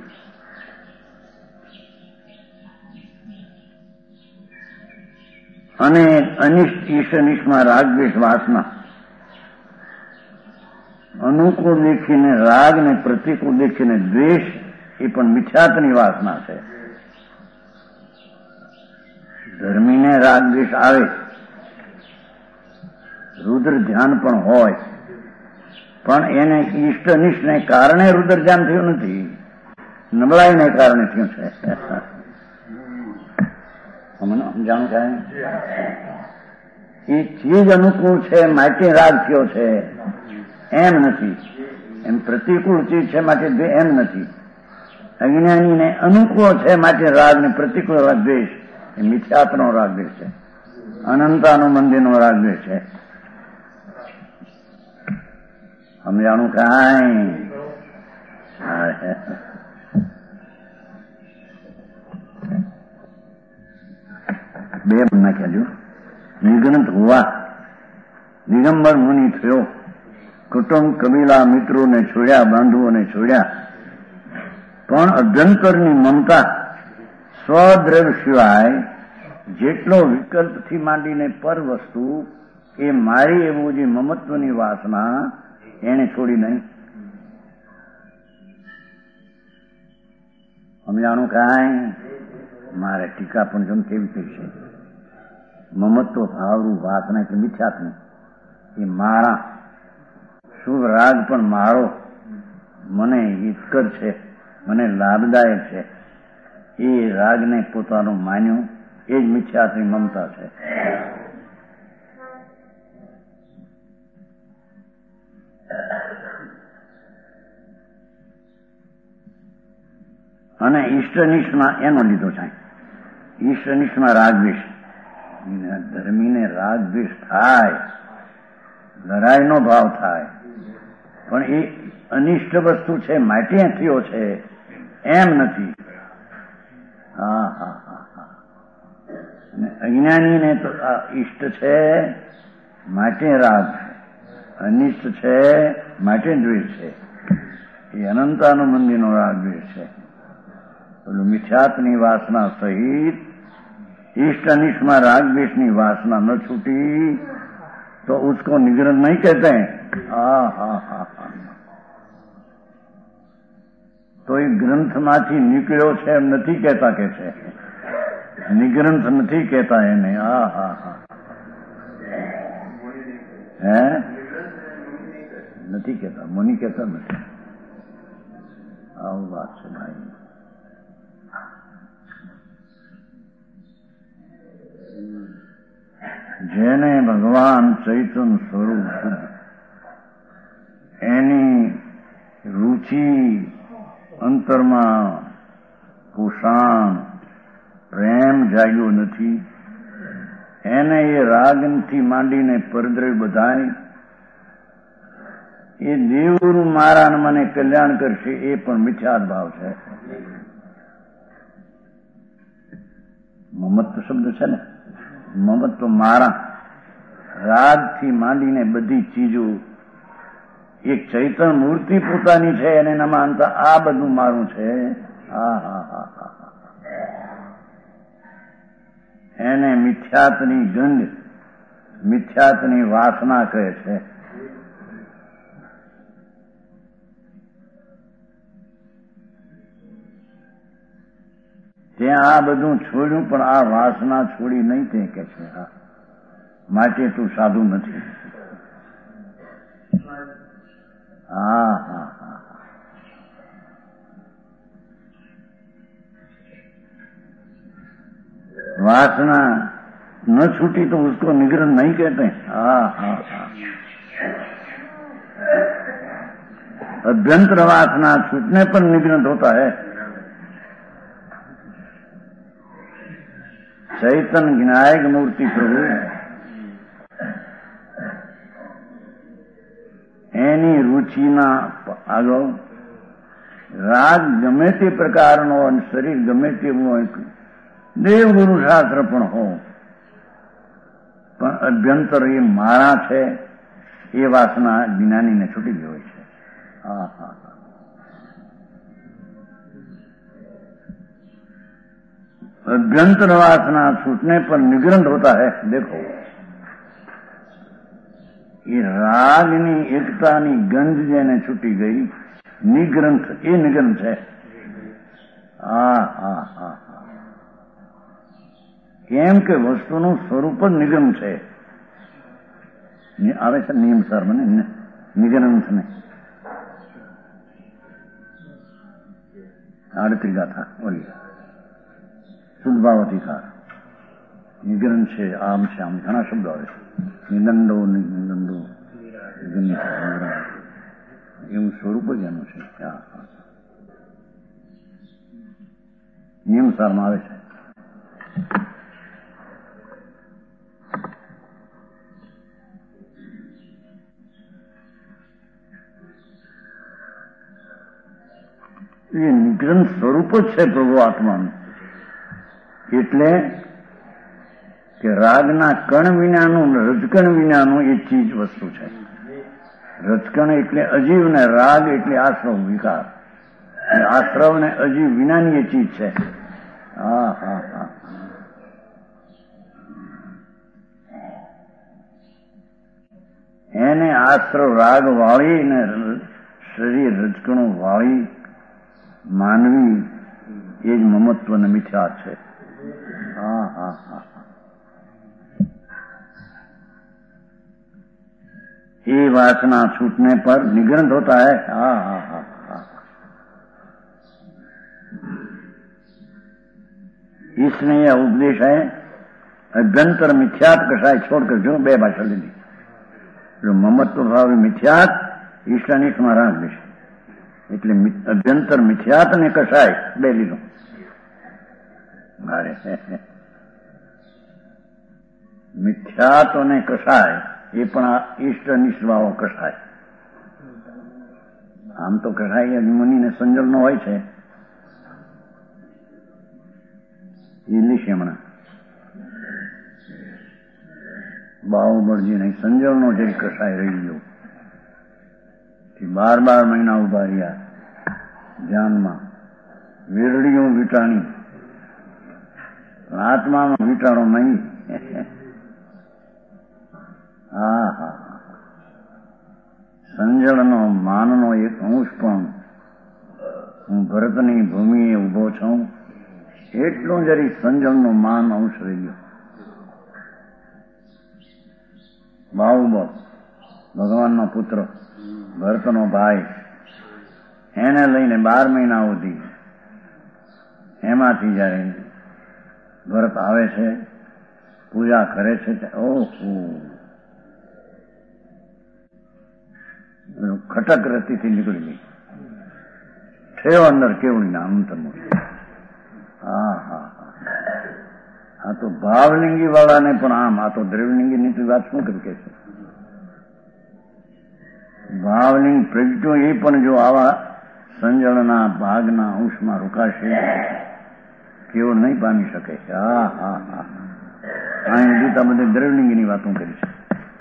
અને અનિષ્ટ ઈશ અનિષ્ટમાં રાગદ્વેષ વાસના અનુકૂળ દેખીને રાગ ને પ્રતિકૂળ દેખીને દ્વેષ એ પણ મિથ્યાત્વની વાસના છે. ધર્મીને રાગ દ્વેષ આવે, રુદ્ર ધ્યાન પણ હોય પણ એને ઈષ્ટનિષ્ઠને કારણે રુદરજાન થયું નથી, નબળાઈને કારણે થયું છે. સમજાણું કાંઈ એ ચીજ અનુકૂળ છે માટે રાગ થયો છે એમ નથી, એમ પ્રતિકૂળ ચીજ છે માટે એમ નથી. અજ્ઞાનીને અનુકૂળ છે માટે રાગ ને પ્રતિકૂળ રાગ દ્વેષ એ મિથ્યાત્વનો રાગ દ્વેષ છે, અનંતાનું મંદિરનો રાગ દ્વેષ છે. સમજાણું કાંઈ? બે નાખ્યા જો. નિગ્રંથ હોવા દિગંબર મુનિ થયો, કુટુંબ કબીલા મિત્રોને છોડ્યા, બાંધુઓને છોડ્યા, પણ અભ્યંતરની મમતા સ્વદ્રવ્ય સિવાય જેટલો વિકલ્પથી માંડીને પર વસ્તુ એ મારી એવું જે મમત્વની વાસના એને છોડી નહીં. સમજાણું કાંઈ? મારે ટીકા પણ જો કેવી થઈ છે. મમત્વ ભાવરૂ વાસના એટલે મિથ્યાત્મ એ મારા શુભ રાગ પણ મારો, મને હિતકર છે, મને લાભદાયક છે, એ રાગને પોતાનું માન્યું એ જ મિથ્યાત્મની મમતા છે. અને ઈષ્ટનિષ્ઠમાં એનો લીધો છે. ઈષ્ટનિષ્ઠમાં રાગદ્વેષ, ધર્મીને રાગદ્વેષ થાય, લડાઈનો ભાવ થાય, પણ એ અનિષ્ટ વસ્તુ છે માટે થયો છે એમ નથી. હા હા હા હા. અને અજ્ઞાનીને તો આ ઈષ્ટ છે માટે રાગ છે, અનિષ્ટ છે માટે દ્વેષ છે. એ અનંતાનું મંદિરનો રાગ દ્વેષ છે. પેલું મિથ્યાત્વની વાસના સહિત इष्ट अनिष्ट में राग द्वेष की वासना न छूटी तो उसको निग्रंथ नहीं कहते हैं. हा हा हा हा तो ये ग्रंथ माथी निकळ्यो छे एम नहीं कहता के छे, निग्रंथ नहीं कहता एने. हा हा हा है नहीं कहता, मुनि कहता नहीं. आव बात है भाई. જેને ભગવાન ચૈતન્ય સ્વરૂપ એની રુચિ અંતરમાં કુષાણ પ્રેમ જાગ્યો નથી, એને એ રાગથી માંડીને પરદ્રવ્ય બધાય એ દેવનું મારા મને કલ્યાણ કરશે એ પણ મિથ્યાત ભાવ છે. મમત્વ શબ્દ છે ને, મમત્વ મારા રાગથી માંડીને બધી ચીજો એક ચૈતન્ય મૂર્તિ પોતાની છે એને ન માનતા આ બધું મારું છે. હા હા હા હા એને મિથ્યાતની ગંધ, મિથ્યાતની વાસના કહે છે. ત્યાં આ બધું છોડ્યું પણ આ વાસના છોડી નહીં તે કે છે. હા માટે તું સાધુ નથી. હા હા હા वासना न छूटी तो उसको निग्रह नहीं कहते. हाँ हाँ हाँ अभ्यंतर वासना छूटने पर निग्रह होता है. चैतन्य विनायक मूर्ति प्रभु एनी रुचिना आगो राग गमे ते प्रकारनो અને શરીર ગમે તેવું હોય, દેવગુરુ શાસ્ત્ર પણ હો, પણ અભ્યંતર એ મારા છે એ વાસના જ્ઞાનીને છૂટી ગઈ હોય છે. હા હા अभ्यंतर वासना छूटने पर निग्रंथ होता है. देखो ये रागनी एकतानी गंध जेने छूटी गई, निग्रंथ ये निग्रंथ है. હા હા હા હા કેમ કે વસ્તુનું સ્વરૂપ જ નિગમ છે. આવે છે નિયમ સર મને निगरंथ ने आड़ती गाथा बोली શુદ્ધભાવધિકાર નિગ્રંથ છે, આમ છે, આમ ઘણા શબ્દો આવે છે. નિદંડો નિદંડો એવું સ્વરૂપ જ એનું છે. નિયમસારમાં આવે છે. એ નિગ્રંથ સ્વરૂપ જ છે પ્રભુ આત્માનું. એટલે કે રાગના કણ વિનાનું, રજકણ વિનાનું એ ચીજ વસ્તુ છે. રજકણ એટલે અજીવ ને રાગ એટલે આશ્રવ વિકાર. આશ્રવ ને અજીવ વિનાની એ ચીજ છે. હા હા હા એને આશ્રવ રાગ વાળી ને શરીર રજકણો વાળી માનવી એ જ મમત્વ ને મિથ્યા છે. હા હા હા ये वासना छूटने पर निग्रंथ होता है. हाँ हाँ हाँ हाँ इसमें यह उपदेश है अभ्यंतर मिथ्यात कसाय छोड़कर जो बे भाषा लीधी जो ममत्व भाव मिथ्यात ઈષ્ટાનિષ્ટ માં રાગ દેશે એટલે અભ્યંતર મિથ્યાત ને કસાય બે લીધો. મારે મિથ્યાત અને કસાય એ પણ આ ઈષ્ટ નિષ્ભાવો કસાય. આમ તો કસાય મુનિને સંજળનો હોય છે એ લીશે હમણાં બાહુબળજી નહીં સંજળનો જે કસાય રહી ગયો બાર બાર મહિના ઉભા રહ્યા ધ્યાનમાં વીરડીઓ વીટાણી આત્મામાં વીટાણો નહીં. હા હા સંજળનો માનનો એક અંશ પણ હું ભરતની ભૂમિએ ઉભો છું એટલો જરી સંજળનો માન અંશ રહી ગયો. બાહુબળ ભગવાનનો પુત્ર ભરતનો ભાઈ એને લઈને બાર મહિના સુધી એમાંથી જયારે ભરત આવે છે પૂજા કરે છે ઓહો ખટક રતીથી નીકળી ગઈ થયો અંદર કેવડીના અંતરનો. હા હા આ તો ભાવલિંગી વાળાને પણ આમ આ તો દ્રવ્યલિંગી ની વાત શું કરી કે છે ભાવલિંગ પ્રજ્ઞો એ પણ જો આવા સંજળના ભાગના અંશમાં રોકાશે કેવો નહીં પામી શકે. હા હા હા અહીં ગીતા બધે દ્રવ્યલિંગીની વાતો કરી છે.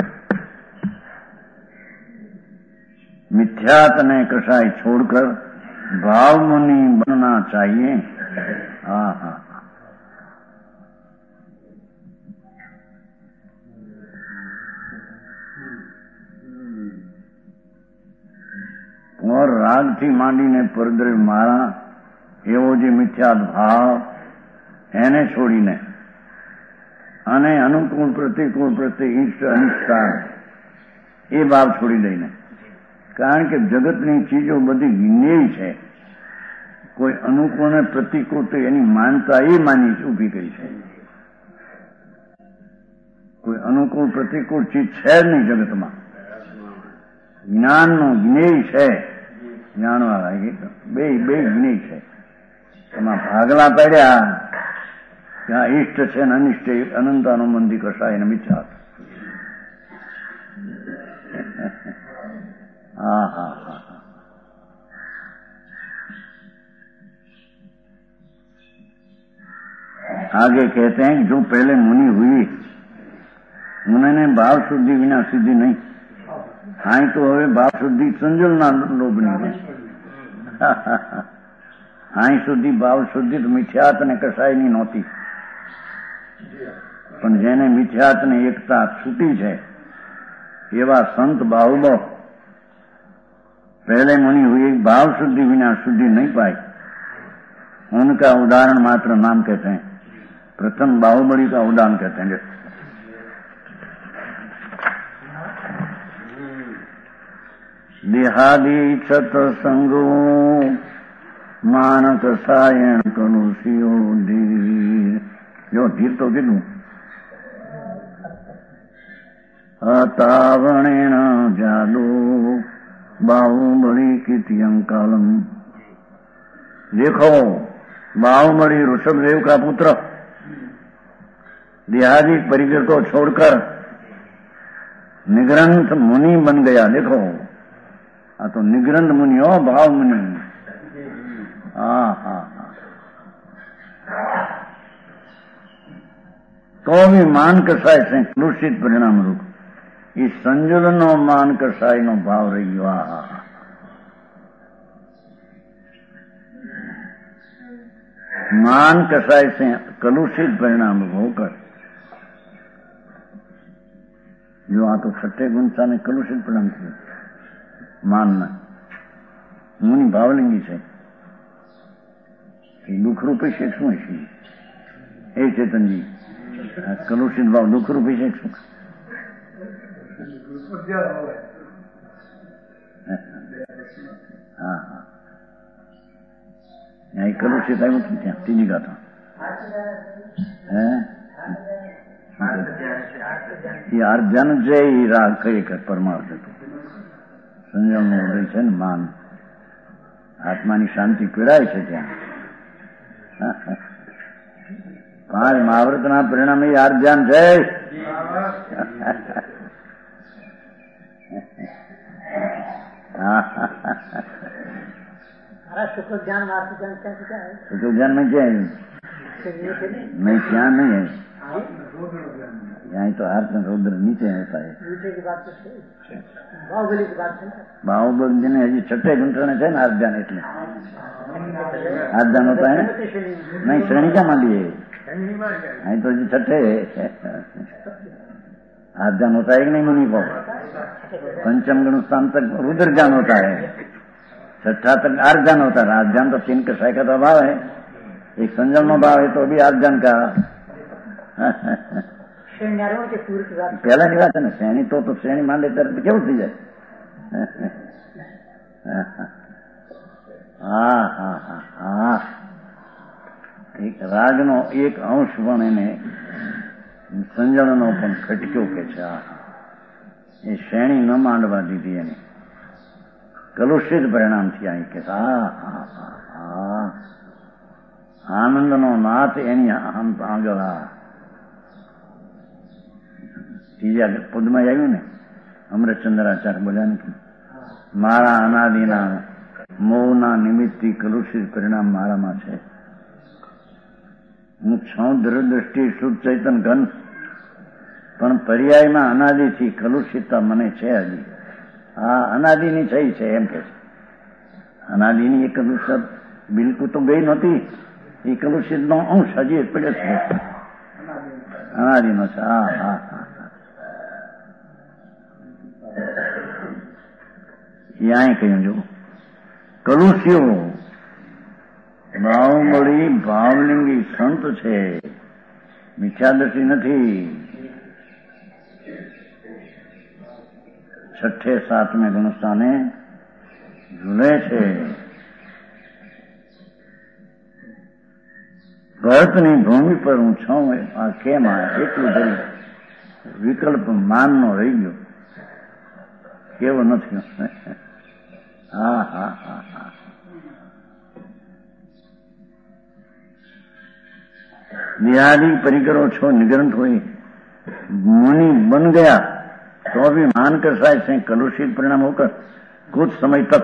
मिथ्यात ने कसाय छोड़कर भाव मुनि बनना चाहिए. हाँ हाँ और राग थी માંડીને પરદ્રવ્ય મારા એવો જે મિથ્યાત ભાવ એને છોડીને અને અનુકૂળ પ્રતિકૂળ પ્રત્યે ઈષ્ટ અનિષ્ટા એ ભાવ છોડી દઈને કારણ કે જગતની ચીજો બધી જ્ઞેય છે. કોઈ અનુકૂળ ને પ્રતિકૂળ તો એની માનતા એ માની ઉભી કરી છે. કોઈ અનુકૂળ પ્રતિકૂળ ચીજ છે જ નહીં જગતમાં. જ્ઞાનનો જ્ઞેય છે જાણવાળા બે બે જ્ઞેય છે. એમાં ભાગલા પડ્યા ત્યાં ઈષ્ટ છે ને અનિષ્ટ અનંતાનો મંદી કસાય ને મિથ્યા. हाँ हाँ हाँ आगे कहते हैं कि जो पहले मुनि हुई उन्होंने भाव शुद्धि विना सिद्धि नहीं. हाँ तो હવે ભાવ શુદ્ધિ સંજળના લોભની છે. હા સુધી ભાવ શુદ્ધિ તો મિથ્યાત ને કસાયની નહોતી પણ જેને મિથ્યાત ને એકતા છૂટી છે એવા સંત બાહુબળ पहले मुनि हुई भाव शुद्धि बिना शुद्धि नहीं पाई. उनका उदाहरण मात्र नाम कहते हैं. प्रथम बाहुबली का उदाहरण कहते हैं. દેહાદી સતસંગો માનક સાયણ કનુષિયો ધીર. જો ધીર તો કીધું. અતાવણેણ જાદુ બાહુબળી કીર્તિયંકાલમ. देखो बाहुबली ऋषभदेव का पुत्र देहादी परिकर को छोड़कर निग्रंथ मुनि बन गया. देखो हाँ तो निग्रंथ मुनि हो, भाव मुनि. हाँ हाँ हाँ तो भी मान कसाय से कलुषित परिणाम रूप इस संजुलनो मान कसाय नो भाव रही. वाह मान कसाय से कलुषित परिणाम होकर जो आ तो छठे गुंसा ने कलुषित परिणाम किया मानना मुनि भावलिंगी છે દુઃખ રૂપી શેખ શું છે એ ચેતનજી કલુષિત ભાવ દુઃખ રૂપી શેખ શું હા હા यहाँ कलुषित આવ્યું હતું ત્યાં ત્રીજી ગાથા હે એ અર્જન જય રાગ ખરેખર પરમાર્થ હતું. સંયમનું ઉદય છે ને માન આત્માની શાંતિ પીડાય છે ત્યાં. પાંચ મહાવ્રતના પરિણામે અર્જન જય.
शुक्र ज्ञान मार्ग ज्ञान क्या क्या है?
शुक्र ज्ञान में क्या है? नहीं क्या नहीं है. यहाँ तो अर्थ रुद्र नीचे होता है.
नीचे की बात तो बाहुबली की बात है.
बाहुबली ने हजी छठे गुंठने છે ને अर्धन એટલે अर्धन होता है नहीं श्रेणी क्या मान लिए અહીં તો હજી छठे अर्धन होता है कि नहीं मुनि को. पंचम गुण स्थान तक रुद्र ज्ञान होता है. छठा तक आर्जन होता है. आर्जन तो तीन कसाय का तो भाव है. एक संजम नो भाव है तो भी आर्जन का. पहला की बात है ना श्रेणी तो तो श्रेणी मान लेते केवल थी जाए. हाँ हाँ हाँ हाँ एक राग नो एक अंश पण એને સંજળ નો પણ ખટક્યો કે છે. એ શ્રેણી ન માંડવા દીધી એને કલુષિત પરિણામ થયા. કે આનંદ નો નાથ એની આગળ ત્રીજા પદમાં આવ્યું ને અમૃતચંદ્રાચાર્ય બોલ્યા ને મારા અનાદિના મોહના નિમિત્તથી કલુષિત પરિણામ મારામાં છે. હું છું દ્રષ્ટિ શુદ્ધ ચૈતન ઘન પણ પર્યાયમાં અનાદિથી કલુષિતતા મને છે હજી. હા અનાદિની થઈ છે એમ કે છે. અનાદિની એ કલુષિત બિલકુલ તો ગઈ નહોતી. એ કલુષિત નો અંશ હજી પડ્યો છે. અનાદિનો છે. હા હા હા ત્યાં કહ્યું જો કલુષિયો બાહુબળી ભાવલિંગી સંત છે. મિથ્યાદર્શી નથી. छठे सातवें गुणस्थाने झूले छे. ભરતની ભૂમિ પર હું છું આ કેમ આ એટલું ધરી વિકલ્પ માનનો રહી ગયો. કેવો નથી. હા હા હા હા દેહાદી પરિકરો છો નિગ્રંથ હોય मुनि बन गया तो भी मानकर शायद से कलुषित परिणाम होकर कुछ समय तक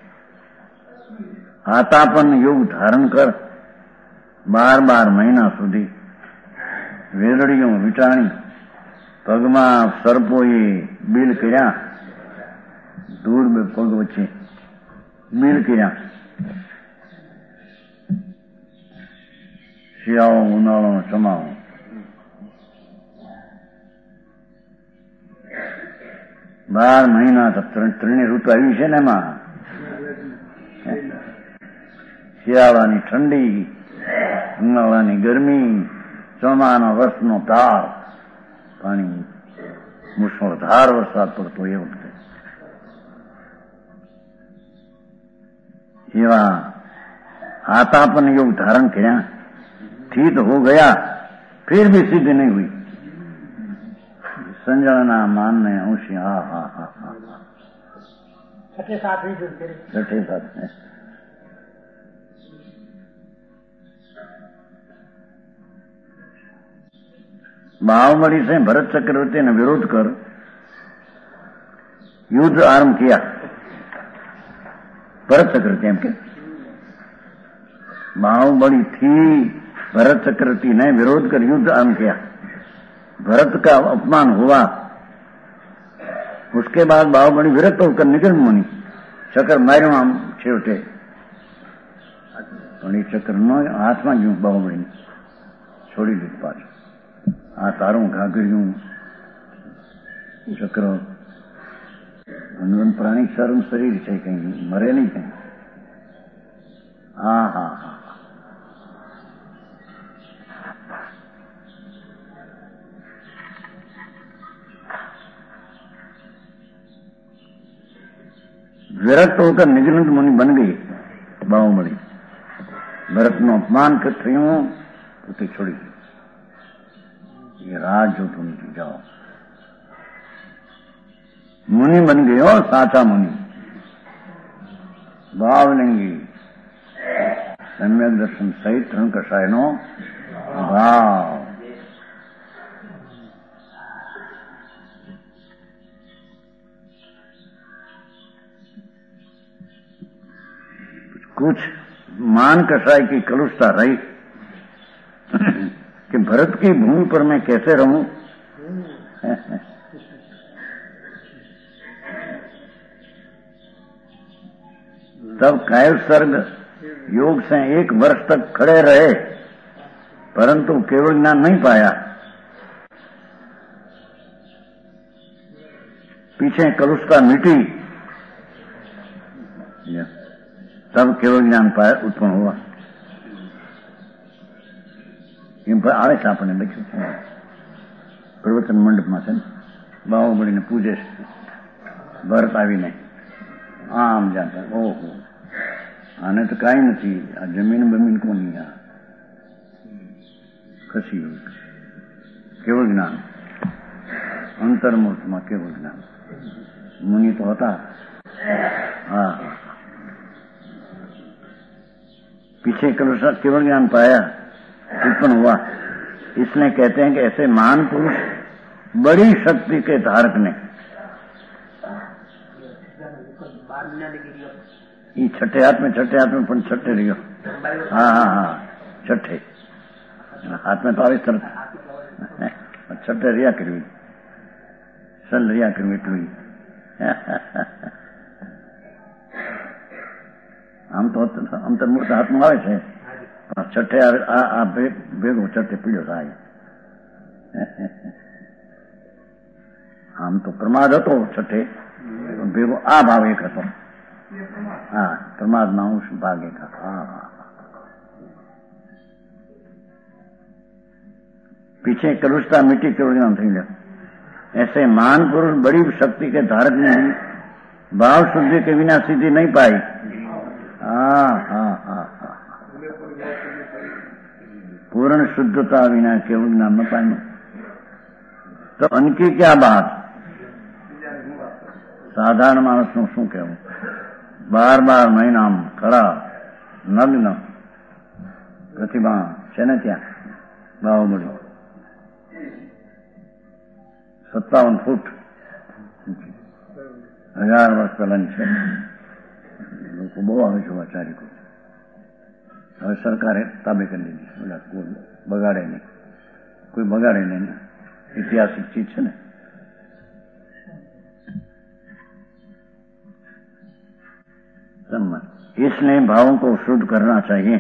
आतापन योग धारण कर बार बार महीना सुधी वेलड़ियों वीटाणी पगमा सर्पोए बील कर्या दूर में पग वच्चे बील कर्या शियाळो उनाळो चमाळो बार महीना तक त्रणे ऋतु आई है ने શિયાળાની ઠંડી ઉનાળાની ગરમી ચોમાના વર્ષનો તાપ પાણી મુશળધાર વરસાદ પડતો એ વખતે एवा आतापन योग धारण किया, ठीक हो गया, फिर भी सिद्ध नहीं हुई। संजलना मान ने अंशी हा हा हा हा
छठे साथ ही जुड़ते रहे।
छठे साथ में महामणि से भरत चक्रवर्ती ने विरोध कर युद्ध आरंभ किया। भरत चक्रवर्ती एम के बाहुबली थी, भरत चक्रवर्ती ने विरोध कर युद्ध आरंभ किया। भरत का अपमान हुआ। उसके बाद बाहुबली विरक्त होकर निकल मुनि चक्र मार्यो आम छेवटे चक्र नो हाथ में गયું बाहुबली छोड़ी દીધું પાછું। આ તારું ઘાઘર્યું ચક્ર હનુમાન પ્રાણી સારું શરીર છે, કઈ મરે નહીં કઈ। હા હા હા विरक्त होकर निजलंत मुनि बन गई बाहुबली। भरत नो अपमान कर थयो तो ते छोड़ी दी। ये राज जो तुम जाओ मुनि बन गए हो, साचा मुनि भावलिंगी सम्यक दर्शन सहित रण कषाय नो भाव। कुछ मान कषाय की कलुषता रही कि भरत की भूमि पर मैं कैसे रहूं। तब कायल सर्ग योग से एक वर्ष तक खड़े रहे, परंतु केवल ज्ञान नहीं पाया। पीछे कलुषता मिटी, तब केवल ज्ञान पाया उत्पन्न हुआ। એમ આવે છે આપણને લખ્યું છે પ્રવચન મંડપમાં છે ને, બાહુબલીને પૂજે છે ભરત આવીને આમ જાતા, ઓહો આને તો કાંઈ નથી, આ જમીન બમીન કોની, આ ખસી ગયું। કેવળ જ્ઞાન અંતર્મુખમાં કેવળ જ્ઞાન મુનિ તો હતા। હા पीछे केवल ज्ञान पाया उत्पन्न हुआ। इसलिए कहते हैं कि ऐसे महान पुरुष बड़ी शक्ति के धारक ने ये छठे हाथ में छठे हाथ में पण छठे रहियो। हाँ हाँ हाँ छठे हाथ में तो आवे तरह छठे रिया करवी सल रिया करवी એટલું। આમ તો અંતર્મુખ હાથમાં આવે છે, પણ છઠ્ઠે આ ભેગો છઠ્ઠે પીડ્યો થાય। આમ તો પ્રમાદ હતો છઠ્ઠે, ભેગો આ ભાવ એક હતો। હા પ્રમાદમાં અંશ ભાગ એક હતો। હા पीछे कलुषता मिट्टी केवल ज्ञान थी गया। ऐसे महान पुरुष बड़ी शक्ति के धारक ने भाव शुद्धि के बिना सिद्धि नहीं पाई। हाँ हाँ हाँ हाँ पूर्ण शुद्धता विना केवल ज्ञान न पाए। तो उनकी क्या बात, साधारण मानस નું શું કહેવું। બાર બાર મહિના ખરા નગ્ન પ્રતિભા છે ને ત્યાં બાહુબલી સત્તાવન ફૂટ હજાર વર્ષ પહેલાની છે। લોકો બહુ આવે છે આચાર્ય। હવે સરકારે તાબે કરી લીધી, બોલા કોઈ બગાડે નહીં, કોઈ બગાડે નહીં, ઐતિહાસિક ચીજ છે ને। इसलिए भावों को शुद्ध करना चाहिए।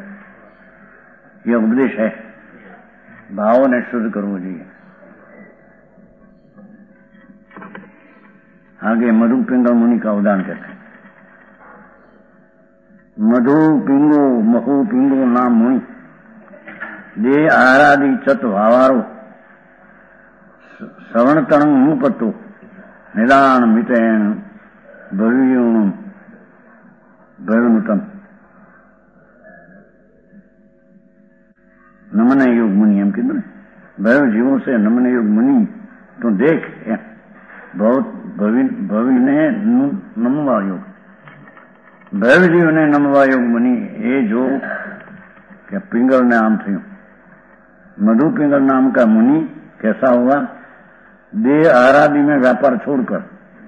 ये उपदेश है, भावों ने शुद्ध करना चाहिए। आगे मधु पिंगल मुनि का उदाहरण कहते हैं। मधु पिंगो महु पिंगो नाम मुनि दे आरादि चत वावारो श्रवण तणं मुपतो निदान मितेन भव्योण ભયોનું તમ નમન યોગ મુનિ એમ કીધું ને, ભયો જીવો છે નમન યોગ મુનિ તું દેખ એમ ભવિને નમવા યોગ, ભૈવ જીવને નમવા યોગ મુનિ એ જો कि पिंगल नाम थी, मधु पिंगल नाम का मुनि कैसा हुआ, देह आरादि में व्यापार छोड़कर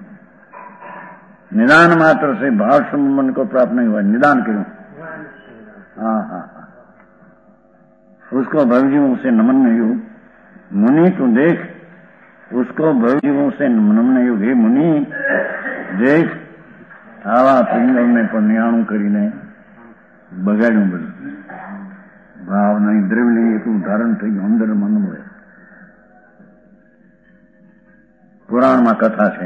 निदान मात्र से भाव संबंध को प्राप्त नहीं हुआ। निदान क्यों? हाँ हाँ हाँ उसको भवजीवों से नमन योग मुनि तू देख, उसको भवजीवों से नमन योग हे मुनि देख आवा पिंगल ने पर नियाणું કરીને બગાડ્યું બધું, भाव नहीं द्रव्य એટલું ધારણ થઈ ગયું અંદર મન હોય। पुराण में कथा है,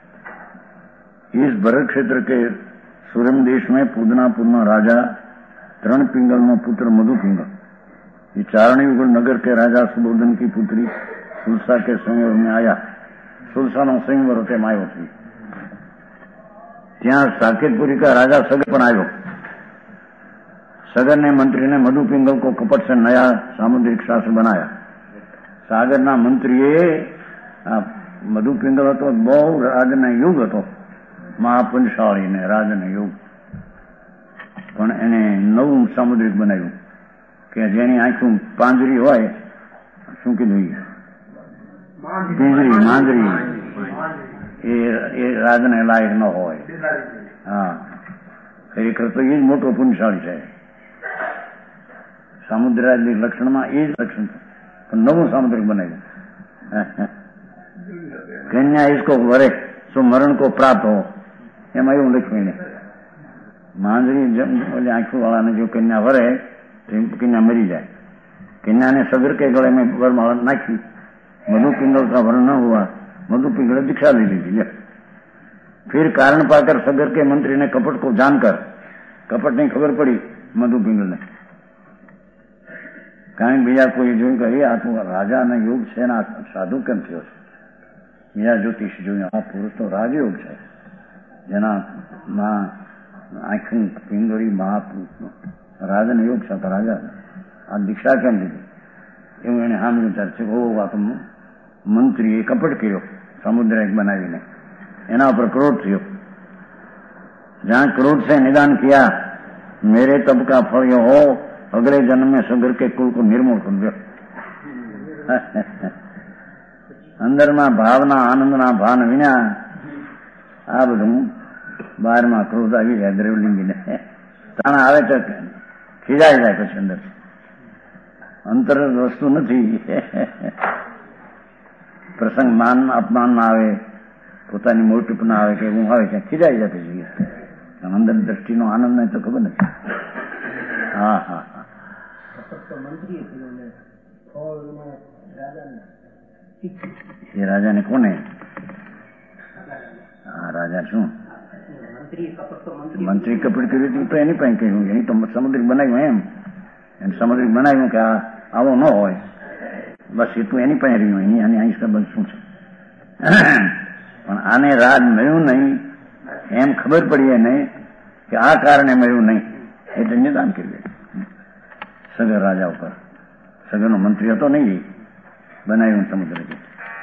इस भरत क्षेत्र के सुरम देश में पूदनापुर में राजा तरण पिंगल नो पुत्र मधु पिंगल ये चारणी युगल नगर के राजा सुबोधन की पुत्री सुलसा के संयोग में आया। सुलसा नो संयोग तेम आयो थी, ત્યાં साकेतपुरी का राजा सगर पण आयो। सगर ने मंत्री ने मधु पिंगल को कपट से नया सामुद्रिक शास्त्र बनाया। सागर ना मंत्री मधु पिंगल तो बहु राजने युग હતો, महापुंजशाળી ने राजने युग, પણ એને નવું સામુદ્રિક બનાવ્યું કે જેની આંખું પાંજરી હોય, શું કીધું પિંજરી માંજરી એ એ રાજને લાયક ન હોય। હા ખરેખર તો એ જ મોટો પુંજશાળી છે। सामुद्रादी लक्षण में ये लक्षण नवू सामुद्रिक बनाव्યું। कन्या इसको वरे सो मरण को प्राप्त हो, एम एवं लक्ष्मी ने માંજરી आंखों वाला ने जो कन्या वरे कन्या मरी जाए। कन्या ने सगर के गले में वरमाला नाखी, मधु पिंगल का वरण न हुआ, मधु पिंगल दीक्षा ले ली थी। फिर कारण पाकर सगर के मंत्री ने कपट को जानकर, कपट नहीं खबर पड़ी मधु पिंगल ने, કારણ બીજા કોઈ જોયું કે એ આ તો રાજાના યોગ છે ને સાધુ કેમ થયો છે? બીજા જ્યોતિષ જોયું આ પુરુષ તો રાજયોગ છે, જેના માં આંખી પિંગળી મહાપુરુષનો રાજાનો યોગ છે, તો રાજા આ દીક્ષા કેમ લીધી? એવું એને સાંભળ્યું વિચાર છે, ઓ આ તો મંત્રીએ કપટ કર્યો સમુદ્ર એક બનાવીને, એના ઉપર ક્રોધ થયો। જ્યાં ક્રોધ से निदान किया, मेरे तब का फल यो हो, अगले जन्म में सगर के कुल को निर्मूल कर दो। अंदर में भावना आनंद ना भान विना आ बधु बार में क्रोध आई जाए द्रव्यलिंगी ने ताना आवे तो खीजाई जाए पछी अंदर अंतर वस्तु नहीं। प्रसंग मान अपमान ना आवे, पोतानी मोटीप ना आवे के हूँ आवे क्या खीजाई जाए पछी अंदर दृष्टि नो आनंद नहीं तो खबर नहीं। हाँ हाँ ये राजा ने कोने हाँ राजा शू मंत्री कपट करी थी तो एनी पाई कहूँ एनी तो समुद्रिक बनायु एम समुद्रिक बनायु कि आवो न होय, बस ये तो एनी पाई रही एनी आने आई संबंध शू छे। पण आने राज मळ्યું नहीं एम खबर पड़ी है नहीं कि आ कारणे मळ्યું नहीं, એટલે નિદાન કર્યું सगर राजा ऊपर। सगर नो मंत्री तो नहीं बनायु समुद्र के।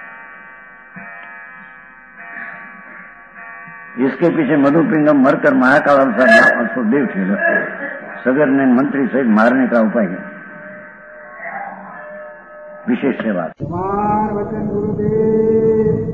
इसके पीछे मधु पिंगम मरकर महाकाल अवसर देव थे। सगर ने मंत्री सहित मारने का उपाय किया। विशेष सेवा।
वचन गुरुदेव